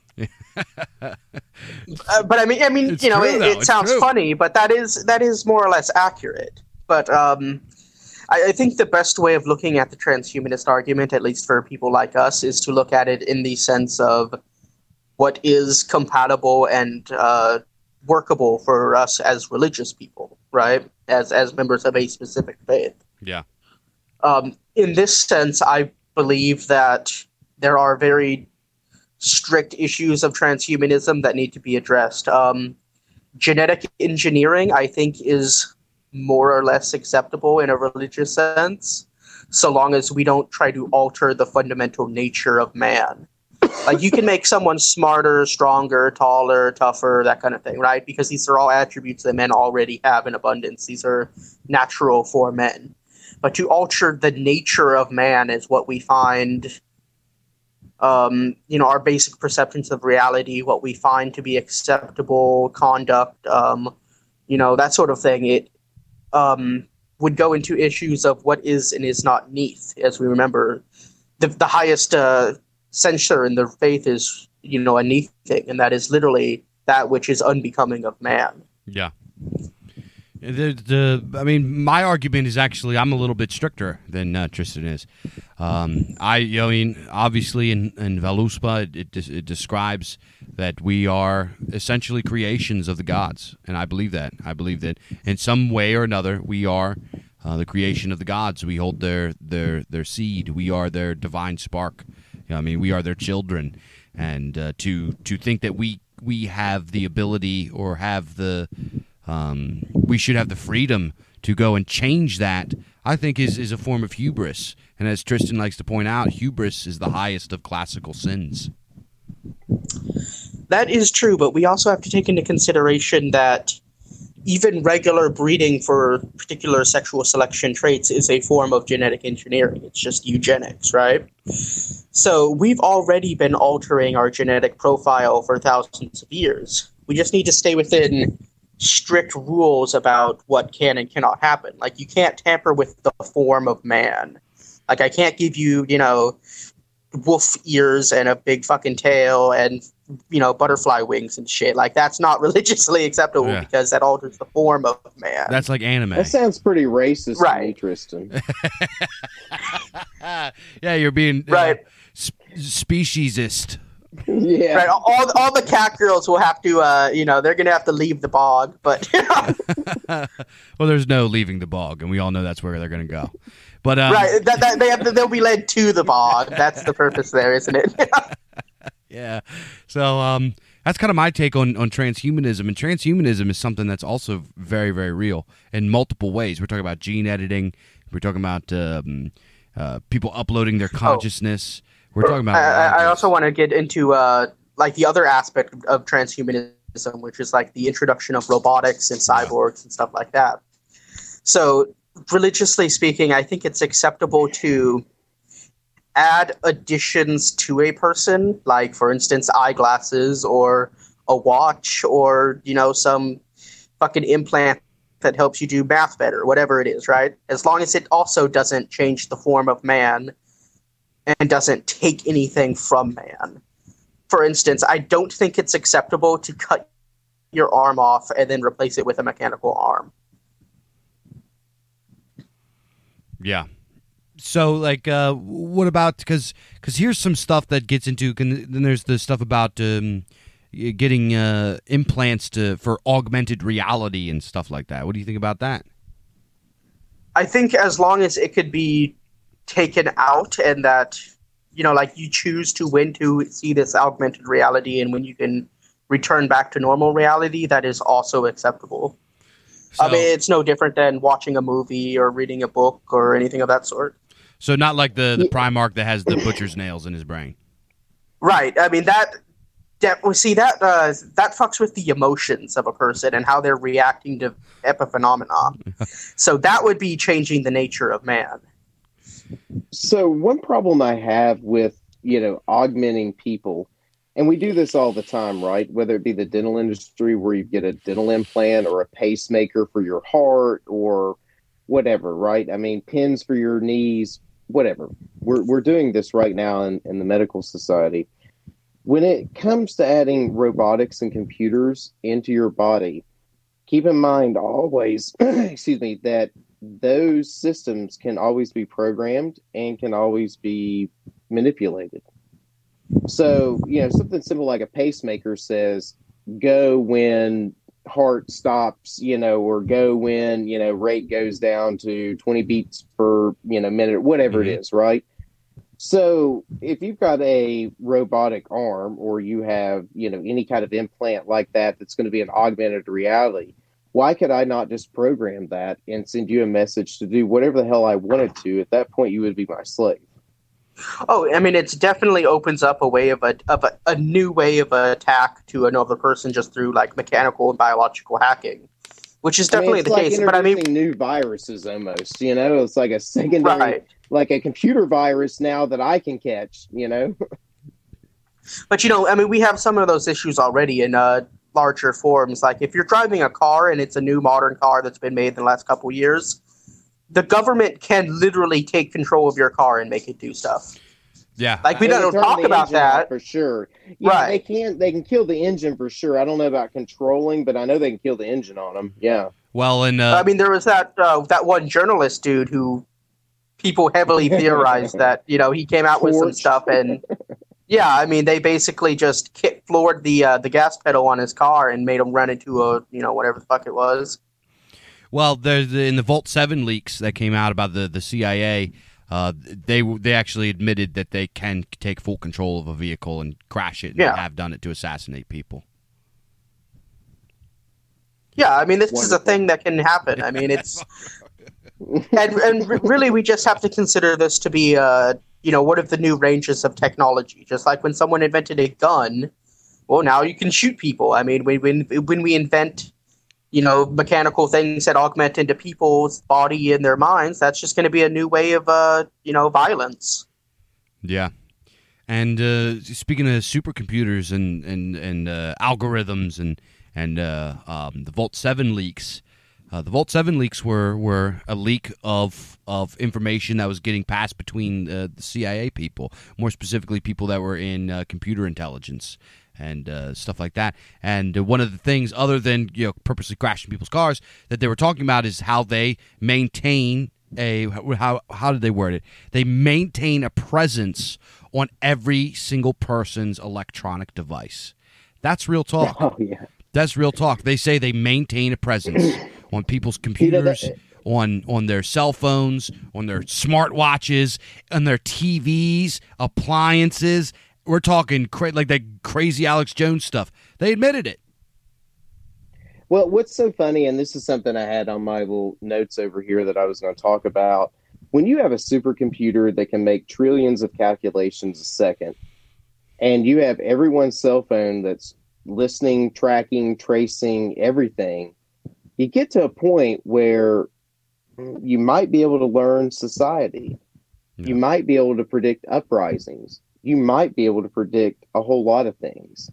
S3: But I mean,
S1: It's true,
S3: it sounds
S1: true.
S3: funny, but that is more or less accurate. But I think the best way of looking at the transhumanist argument, at least for people like us, is to look at it in the sense of what is compatible and workable for us as religious people, right? As members of a specific faith.
S1: Yeah.
S3: In this sense, I believe that there are very strict issues of transhumanism that need to be addressed. Genetic engineering, I think, is more or less acceptable in a religious sense, so long as we don't try to alter the fundamental nature of man. Like, you can make someone smarter, stronger, taller, tougher, that kind of thing, right? Because these are all attributes that men already have in abundance. These are natural for men. But to alter the nature of man is what we find, our basic perceptions of reality, what we find to be acceptable conduct, that sort of thing. It would go into issues of what is and is not neath. As we remember, the highest censure in the faith is, a neath thing, and that is literally that which is unbecoming of man.
S1: Yeah. My argument is actually I'm a little bit stricter than Tristan is. Obviously in Voluspa it describes that we are essentially creations of the gods, and I believe that. I believe that in some way or another we are the creation of the gods. We hold their seed. We are their divine spark. We are their children, and to think that we have the ability or have the we should have the freedom to go and change that, I think is a form of hubris. And as Tristan likes to point out, hubris is the highest of classical sins.
S3: That is true, but we also have to take into consideration that even regular breeding for particular sexual selection traits is a form of genetic engineering. It's just eugenics, right? So we've already been altering our genetic profile for thousands of years. We just need to stay within strict rules about what can and cannot happen. Like, you can't tamper with the form of man. Like, I can't give you, wolf ears and a big fucking tail and, butterfly wings and shit. Like, that's not religiously acceptable because that alters the form of man.
S1: That's like anime.
S2: That sounds pretty racist to me, Tristan.
S1: Yeah, you're being
S3: right.
S1: Speciesist.
S2: Yeah.
S3: Right. All the cat girls will have to, they're going to have to leave the bog. But
S1: well, there's no leaving the bog, and we all know that's where they're going to go. But
S3: right, they'll be led to the bog. That's the purpose there, isn't it?
S1: Yeah. So that's kind of my take on transhumanism, and transhumanism is something that's also very, very real in multiple ways. We're talking about gene editing. We're talking about people uploading their consciousness. We're talking about.
S3: I also want to get into the other aspect of transhumanism, which is like the introduction of robotics and cyborgs and stuff like that. So, religiously speaking, I think it's acceptable to add additions to a person, like, for instance, eyeglasses or a watch or, some fucking implant that helps you do math better, whatever it is, right? As long as it also doesn't change the form of man and doesn't take anything from man. For instance, I don't think it's acceptable to cut your arm off and then replace it with a mechanical arm.
S1: Yeah. So, like, what about, because here's some stuff that gets into, then there's the stuff about getting implants for augmented reality and stuff like that. What do you think about that?
S3: I think as long as it could be taken out and that, like you choose to when to see this augmented reality and when you can return back to normal reality, that is also acceptable. So, I mean, it's no different than watching a movie or reading a book or anything of that sort.
S1: So not like the Primarch that has the butcher's nails in his brain.
S3: Right. I mean, that fucks with the emotions of a person and how they're reacting to epiphenomena. So that would be changing the nature of man.
S2: So one problem I have with, augmenting people, and we do this all the time, right? Whether it be the dental industry where you get a dental implant or a pacemaker for your heart or whatever, right? I mean, pins for your knees, whatever. We're doing this right now in the medical society. When it comes to adding robotics and computers into your body, keep in mind always, that those systems can always be programmed and can always be manipulated. So, something simple like a pacemaker says, go when heart stops, or go when, rate goes down to 20 beats per, minute, whatever it is, right? So if you've got a robotic arm or you have, any kind of implant like that that's going to be an augmented reality, why could I not just program that and send you a message to do whatever the hell I wanted to? At that point, you would be my slave.
S3: Oh, I mean, it definitely opens up a way of a new way of attack to another person just through like mechanical and biological hacking, which is definitely the case. But I mean,
S2: new viruses almost, it's like a secondary, like a computer virus now that I can catch,
S3: But I mean, we have some of those issues already in larger forms. Like if you're driving a car and it's a new modern car that's been made in the last couple of years, the government can literally take control of your car and make it do stuff.
S1: Yeah.
S3: Like we don't talk about that
S2: for sure. Yeah, right. They can kill the engine for sure. I don't know about controlling, but I know they can kill the engine on them. Yeah.
S1: Well, and
S3: I mean, there was that one journalist dude who people heavily theorized that, he came out with some stuff and yeah, I mean, they basically just floored the gas pedal on his car and made him run into a, whatever the fuck it was.
S1: Well, in the Vault 7 leaks that came out about the CIA, they actually admitted that they can take full control of a vehicle and crash it, and they have done it to assassinate people. Yeah,
S3: I mean, this is a thing that can happen. I mean, it's and really, we just have to consider this to be, one of the new ranges of technology. Just like when someone invented a gun, well, now you can shoot people. I mean, when we invent mechanical things that augment into people's body and their minds, that's just going to be a new way of, violence.
S1: Yeah. And speaking of supercomputers and algorithms and the Vault 7 leaks, the Vault 7 leaks were a leak of information that was getting passed between the CIA people, more specifically people that were in computer intelligence and stuff like that. And one of the things, other than purposely crashing people's cars, that they were talking about is how they maintain how did they word it? They maintain a presence on every single person's electronic device. That's real talk.
S2: Oh, yeah.
S1: That's real talk. They say they maintain a presence on people's computers, on their cell phones, on their smartwatches, on their TVs, appliances. We're talking like that crazy Alex Jones stuff. They admitted it.
S2: Well, what's so funny, and this is something I had on my little notes over here that I was going to talk about. When you have a supercomputer that can make trillions of calculations a second, and you have everyone's cell phone that's listening, tracking, tracing, everything, you get to a point where you might be able to learn society. You might be able to predict uprisings. You might be able to predict a whole lot of things.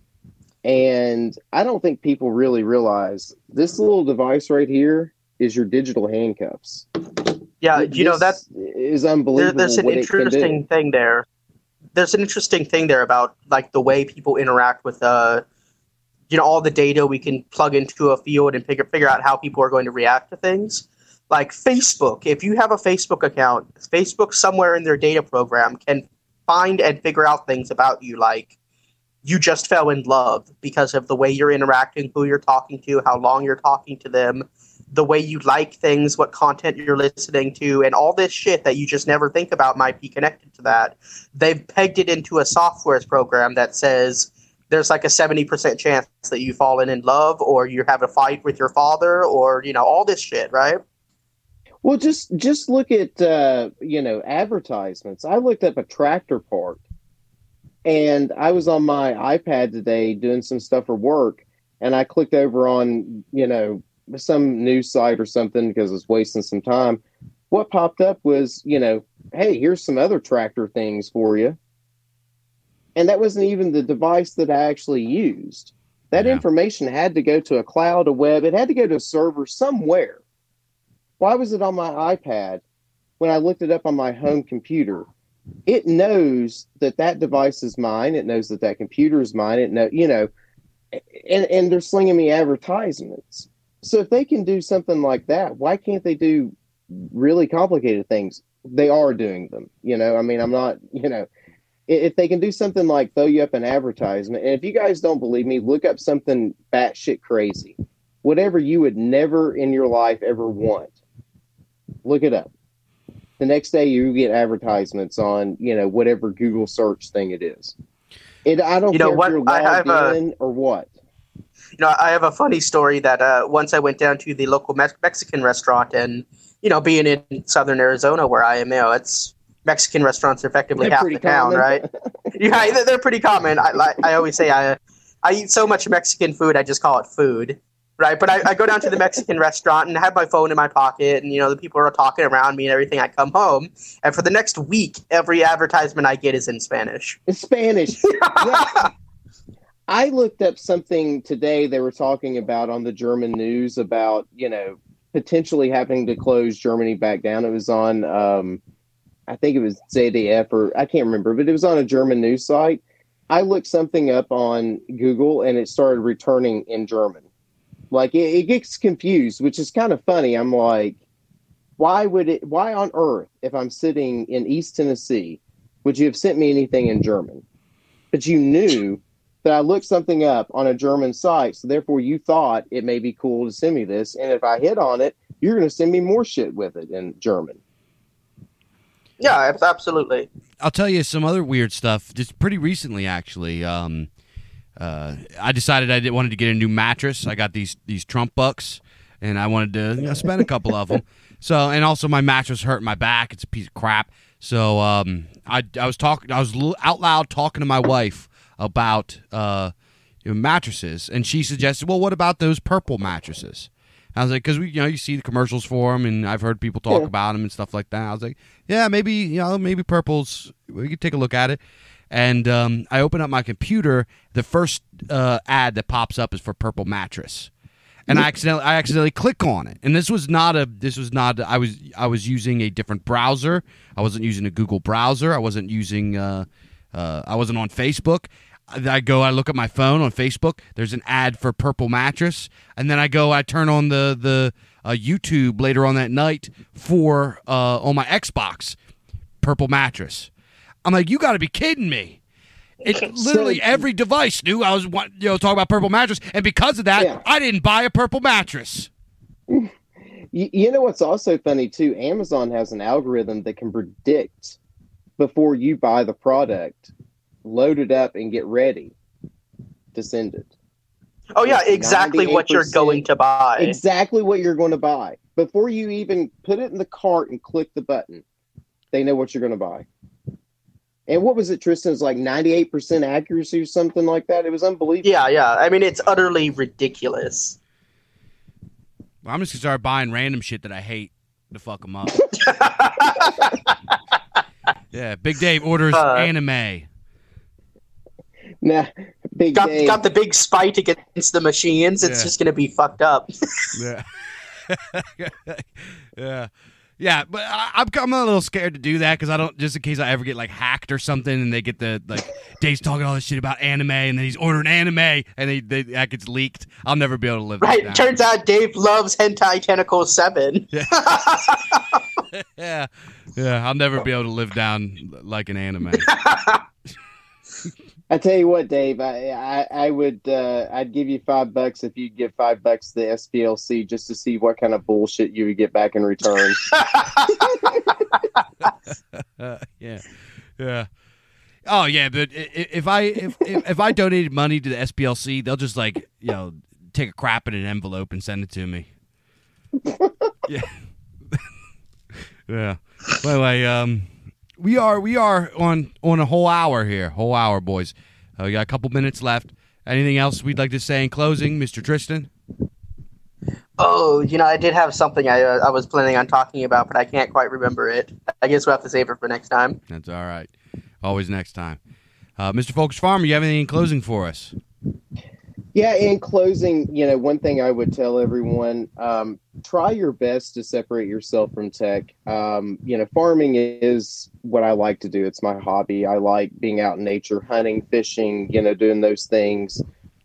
S2: And I don't think people really realize this little device right here is your digital handcuffs.
S3: Yeah, you know, that
S2: is unbelievable.
S3: There's an interesting thing there. There's an interesting thing there about like the way people interact with you know, all the data we can plug into a field and figure out how people are going to react to things. Like Facebook, if you have a Facebook account, Facebook somewhere in their data program can find and figure out things about you, like you just fell in love because of the way you're interacting, who you're talking to, how long you're talking to them, the way you like things, what content you're listening to, and all this shit that you just never think about might be connected to that. They've pegged it into a software program that says there's like a 70% chance that you've fallen in love or you have a fight with your father or, you know, all this shit, right?
S2: Well, just look at, you know, advertisements. I looked up a tractor part, and I was on my iPad today doing some stuff for work, and I clicked over on, you know, some news site or something because I was wasting some time. What popped up was, you know, hey, here's some other tractor things for you. And that wasn't even the device that I actually used. That information had to go to a cloud, a web. It had to go to a server somewhere. Why was it on my iPad when I looked it up on my home computer? It knows that that device is mine. It knows that that computer is mine. It know, you know, and they're slinging me advertisements. So if they can do something like that, why can't they do really complicated things? They are doing them. You know, I mean, I'm not, you know, if they can do something like throw you up an advertisement, and if you guys don't believe me, look up something batshit crazy, whatever you would never in your life ever want. Look it up. The next day you get advertisements on, you know, whatever Google search thing it is. I don't care if you're logged in or what.
S3: You know, I have a funny story that once I went down to the local Mexican restaurant, and, you know, being in southern Arizona where I am, you know, it's Mexican restaurants are effectively half the town, right? Yeah, they're pretty common. I always say I eat so much Mexican food, I just call it food. Right, but I go down to the Mexican restaurant and have my phone in my pocket, and, you know, the people are talking around me and everything. I come home, and for the next week, every advertisement I get is in Spanish.
S2: In Spanish. Yeah. I looked up something today they were talking about on the German news about, you know, potentially having to close Germany back down. It was on, I think it was ZDF, or I can't remember, but it was on a German news site. I looked something up on Google, and it started returning in German. Like, it gets confused, which is kind of funny. I'm like, why on earth, if I'm sitting in East Tennessee, would you have sent me anything in German? But you knew that I looked something up on a German site, so therefore you thought it may be cool to send me this. And if I hit on it, you're going to send me more shit with it in German.
S3: Yeah, absolutely.
S1: I'll tell you some other weird stuff. Just pretty recently, actually. I decided I wanted to get a new mattress. I got these Trump bucks, and I wanted to, you know, spend a couple of them. So, and also my mattress hurt my back. It's a piece of crap. So I was out loud talking to my wife about mattresses, and she suggested, well, what about those purple mattresses? I was like, because you see the commercials for them, and I've heard people talk about them and stuff like that. I was like, yeah, maybe purples. We could take a look at it. And I open up my computer. The first ad that pops up is for purple mattress, and I accidentally click on it. And I was using a different browser. I wasn't using a Google browser. I wasn't using. I wasn't on Facebook. I look at my phone on Facebook. There's an ad for purple mattress, and then I turn on the YouTube later on that night for on my Xbox, purple mattress. I'm like, you got to be kidding me! It literally every device knew I was talking about purple mattress, and because of that, I didn't buy a purple mattress.
S2: You know what's also funny too? Amazon has an algorithm that can predict before you buy the product, load it up, and get ready to send it.
S3: Oh yeah, exactly what you're going to buy.
S2: Exactly what you're going to buy before you even put it in the cart and click the button. They know what you're going to buy. And what was it, Tristan? It was like 98% accuracy or something like that. It was unbelievable.
S3: Yeah. I mean, it's utterly ridiculous.
S1: Well, I'm just going to start buying random shit that I hate to fuck them up. Yeah, Big Dave orders anime.
S2: Nah, Big Dave
S3: got the big spite against the machines. It's just going to be fucked up.
S1: Yeah. Yeah, but I'm a little scared to do that because I don't, just in case I ever get like hacked or something and they get the like Dave's talking all this shit about anime and then he's ordering anime and that gets leaked. I'll never be able to live that down.
S3: Turns out Dave loves Hentai Tentacle 7.
S1: Yeah. Yeah, I'll never be able to live down like an anime.
S2: I tell you what, Dave, I would I'd give you $5 if you'd give $5 to the SPLC just to see what kind of bullshit you would get back in return.
S1: Yeah. Oh yeah, but if I donated money to the SPLC, they'll just like take a crap in an envelope and send it to me. Yeah. Yeah. By the way, we are on a whole hour here. Whole hour, boys. We got a couple minutes left. Anything else we'd like to say in closing, Mr. Tristan?
S3: Oh, I did have something I was planning on talking about, but I can't quite remember it. I guess we'll have to save it for next time.
S1: That's all right. Always next time. Mr. Focus Farmer, you have anything in closing for us?
S2: Yeah, in closing, one thing I would tell everyone, try your best to separate yourself from tech. Farming is what I like to do. It's my hobby. I like being out in nature, hunting, fishing, doing those things.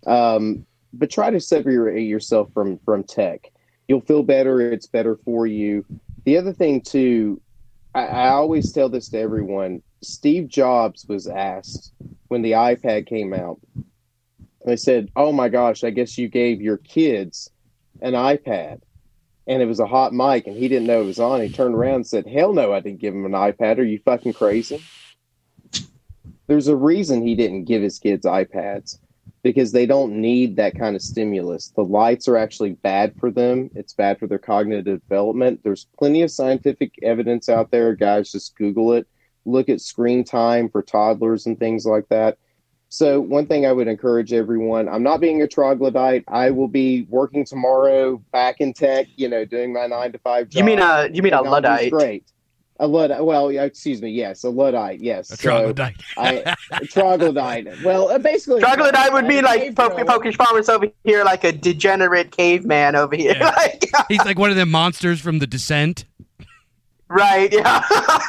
S2: But try to separate yourself from tech. You'll feel better. It's better for you. The other thing, too, I always tell this to everyone. Steve Jobs was asked when the iPad came out. They said, "Oh my gosh, I guess you gave your kids an iPad." And it was a hot mic and he didn't know it was on. He turned around and said, "Hell no, I didn't give him an iPad. Are you fucking crazy?" There's a reason he didn't give his kids iPads, because they don't need that kind of stimulus. The lights are actually bad for them. It's bad for their cognitive development. There's plenty of scientific evidence out there. Guys, just Google it. Look at screen time for toddlers and things like that. So one thing I would encourage everyone, I'm not being a troglodyte. I will be working tomorrow back in tech, doing my 9-to-5 job.
S3: You mean a Luddite?
S2: Great. A Luddite. Well, excuse me. Yes, a Luddite. Yes.
S1: A troglodyte.
S2: A troglodyte. Well, basically.
S3: Troglodyte would be like Focus Farmers over here, like a degenerate caveman over here.
S1: Yeah. He's like one of them monsters from The Descent.
S3: Right, yeah.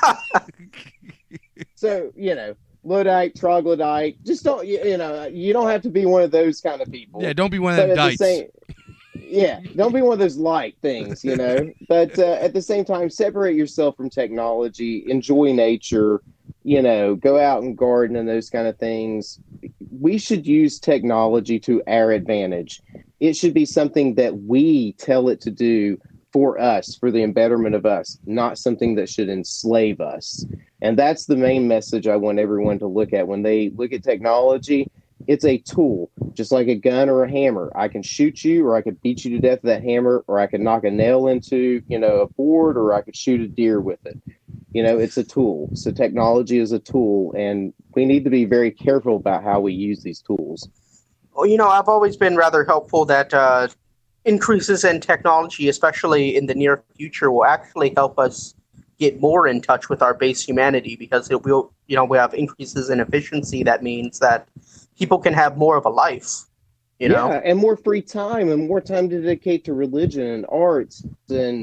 S2: So, Luddite, troglodyte, just don't, you don't have to be one of those kind of people.
S1: Yeah, don't be one of them dites.
S2: Don't be one of those light things, But at the same time, separate yourself from technology, enjoy nature, go out and garden and those kind of things. We should use technology to our advantage. It should be something that we tell it to do for us, for the betterment of us, not something that should enslave us. And that's the main message I want everyone to look at. When they look at technology, it's a tool, just like a gun or a hammer. I can shoot you, or I could beat you to death with that hammer, or I could knock a nail into, a board, or I could shoot a deer with it. It's a tool. So technology is a tool, and we need to be very careful about how we use these tools.
S3: Well, I've always been rather helpful that increases in technology, especially in the near future, will actually help us get more in touch with our base humanity, because it will, we have increases in efficiency. That means that people can have more of a life,
S2: Yeah, and more free time and more time to dedicate to religion and arts and,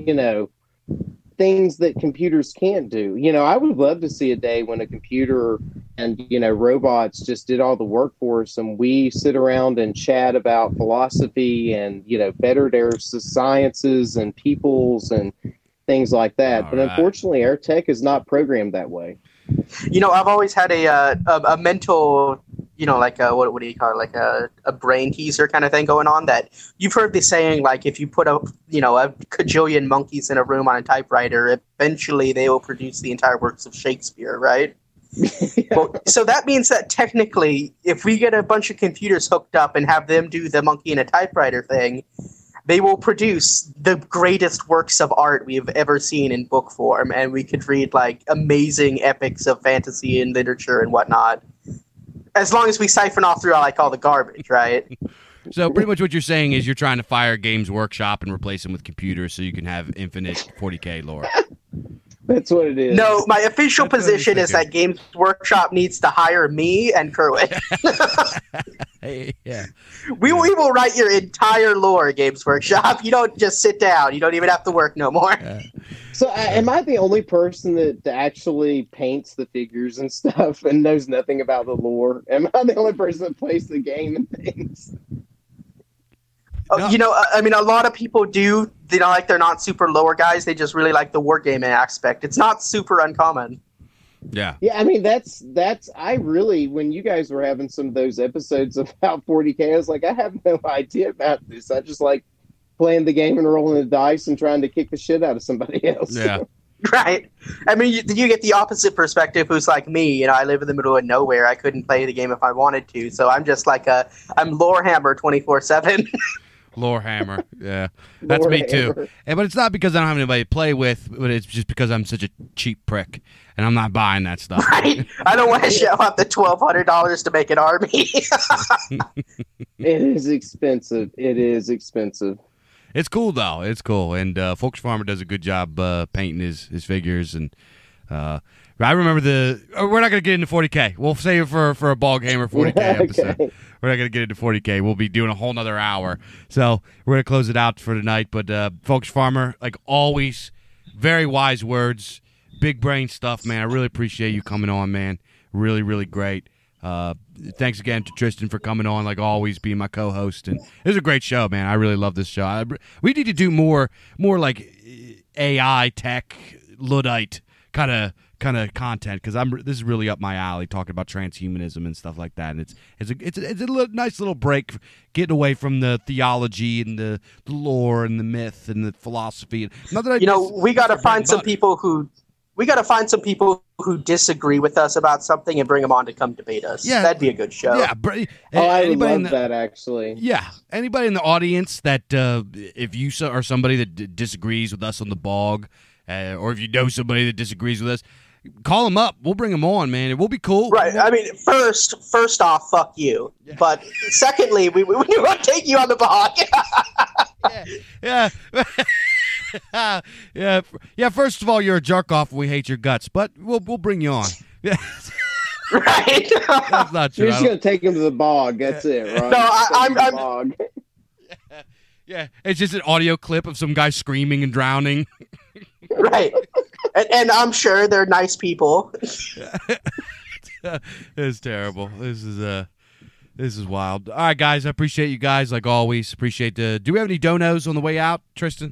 S2: things that computers can't do. I would love to see a day when a computer and, robots just did all the work for us, and we sit around and chat about philosophy and, bettered our sciences and peoples and things like that. But unfortunately, our tech is not programmed that way.
S3: I've always had a mental, what do you call it? Like a brain teaser kind of thing going on, that you've heard the saying, like, if you put a cajillion monkeys in a room on a typewriter, eventually they will produce the entire works of Shakespeare, right? Well, so that means that technically, if we get a bunch of computers hooked up and have them do the monkey in a typewriter thing, they will produce the greatest works of art we have ever seen in book form, and we could read like amazing epics of fantasy and literature and whatnot, as long as we siphon off through all the garbage, right?
S1: So pretty much what you're saying is you're trying to fire Games Workshop and replace them with computers so you can have infinite 40K lore.
S2: That's what it is.
S3: No, my official
S1: That's what I was
S3: position is that Games Workshop needs to hire me and Kerwin.
S1: Hey, yeah.
S3: We will write your entire lore, Games Workshop. You don't just sit down. You don't even have to work no more.
S2: So am I the only person that actually paints the figures and stuff and knows nothing about the lore? Am I the only person that plays the game and things?
S1: No.
S3: You know, I mean, a lot of people do. They don't like they're not super lore guys. They just really like the wargaming aspect. It's not super uncommon.
S1: Yeah.
S2: Yeah, I mean I really, when you guys were having some of those episodes about 40K, I was like, I have no idea about this. I just like playing the game and rolling the dice and trying to kick the shit out of somebody else.
S1: Yeah.
S3: Right. I mean, you get the opposite perspective who's like me. You know, I live in the middle of nowhere. I couldn't play the game if I wanted to. So I'm just like I'm lore hammer 24/7.
S1: Lore hammer. Yeah. That's me too. But it's not because I don't have anybody to play with, but it's just because I'm such a cheap prick and I'm not buying that stuff.
S3: Right. I don't want to shell out the $1,200 to make an army.
S2: It is expensive. It is expensive.
S1: It's cool though. It's cool, and Folks Farmer does a good job painting his figures. And I remember we're not going to get into 40K. We'll save it for a Ball Gamer 40K episode.
S2: Okay.
S1: We're not going to get into 40K. We'll be doing a whole nother hour, so we're going to close it out for tonight. But Folks Farmer, like always, very wise words, big brain stuff, man. I really appreciate you coming on, man. Really, really great. Thanks again to Tristan for coming on, like always, being my co-host. And it was a great show, man. I really love this show. We need to do more like AI tech Luddite kind of content, because this is really up my alley, talking about transhumanism and stuff like that. And it's a nice little break, getting away from the theology and the lore and the myth and the philosophy. Not that
S3: we got to find some people who. We got to find some people who disagree with us about something and bring them on to come debate us.
S1: Yeah,
S3: that'd be a good show.
S1: Yeah,
S2: I would love that, actually.
S1: Yeah, anybody in the audience that if you are somebody that disagrees with us on the Bog, or if you know somebody that disagrees with us, call them up. We'll bring them on, man. It will be cool.
S3: Right. I mean, first off, fuck you. Yeah. But secondly, we won't take you on the Bog.
S1: Yeah. Yeah. First of all, you're a jerk off. We hate your guts, but we'll bring you on. Yeah.
S3: Right.
S1: That's not true.
S2: You're just gonna take him to the Bog. That's it, right?
S3: No, I'm
S2: Bog.
S1: Yeah. It's just an audio clip of some guy screaming and drowning.
S3: Right. And I'm sure they're nice people.
S1: It's terrible. This is wild. All right, guys. I appreciate you guys, like always. Appreciate do we have any donos on the way out, Tristan?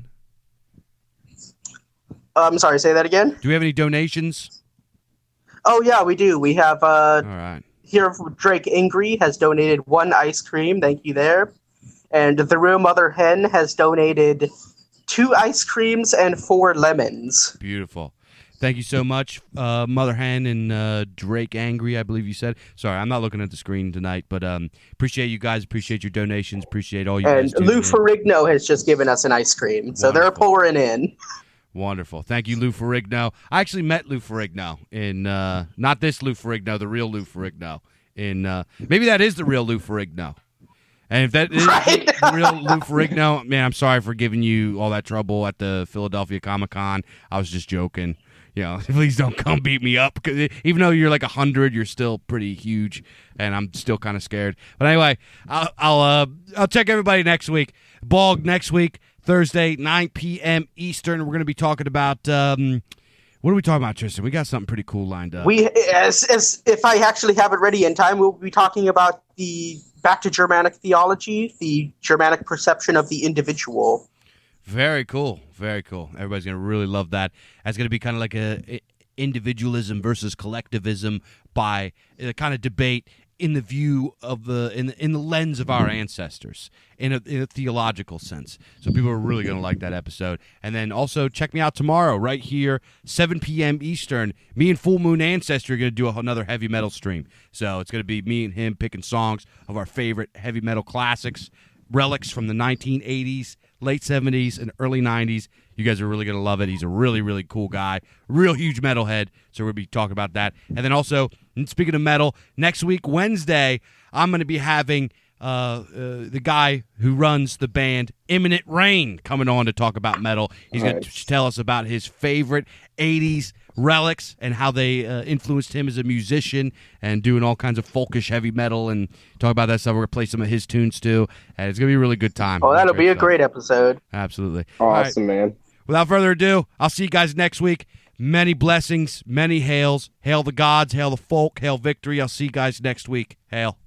S3: I'm sorry, say that again?
S1: Do we have any donations?
S3: Oh, yeah, we do. We have,
S1: all right.
S3: Here, Drake Angry has donated 1 ice cream. Thank you there. And The Real Mother Hen has donated 2 ice creams and 4 lemons.
S1: Beautiful. Thank you so much, Mother Hen and Drake Angry, I believe you said. Sorry, I'm not looking at the screen tonight, but appreciate you guys. Appreciate your donations. Appreciate all you guys.
S3: And Lou Ferrigno has just given us an ice cream, so they're pouring in.
S1: Wonderful. Thank you, Lou Ferrigno. I actually met Lou Ferrigno in, not this Lou Ferrigno, the real Lou Ferrigno. Maybe that is the real Lou Ferrigno. And if that is the real Lou Ferrigno, man, I'm sorry for giving you all that trouble at the Philadelphia Comic-Con. I was just joking. You know, please don't come beat me up. Because even though you're like 100, you're still pretty huge, and I'm still kind of scared. But anyway, I'll check everybody next week. Bog next week, Thursday, 9 p.m. Eastern. We're going to be talking about what are we talking about, Tristan? We got something pretty cool lined up.
S3: As if I actually have it ready in time, we'll be talking about the back to Germanic theology, the Germanic perception of the individual.
S1: Very cool. Very cool. Everybody's going to really love that. That's going to be kind of like a individualism versus collectivism by a kind of debate in the view of in the lens of our ancestors in a theological sense. So people are really going to like that episode. And then also check me out tomorrow right here, 7 p.m. Eastern. Me and Full Moon Ancestor are going to do another heavy metal stream. So it's going to be me and him picking songs of our favorite heavy metal classics, relics from the 1980s, late 70s, and early 90s. You guys are really going to love it. He's a really, really cool guy. Real huge metalhead. So we'll be talking about that. And then also, speaking of metal, next week, Wednesday, I'm going to be having the guy who runs the band Imminent Rain coming on to talk about metal. He's going to tell us about his favorite 80s relics and how they influenced him as a musician and doing all kinds of folkish heavy metal and talk about that stuff. We're going to play some of his tunes too. And it's going to be a really good time.
S3: Oh, that'll be a great episode.
S1: Absolutely.
S2: Awesome, man.
S1: Without further ado, I'll see you guys next week. Many blessings, many hails. Hail the gods, hail the folk, hail victory. I'll see you guys next week. Hail.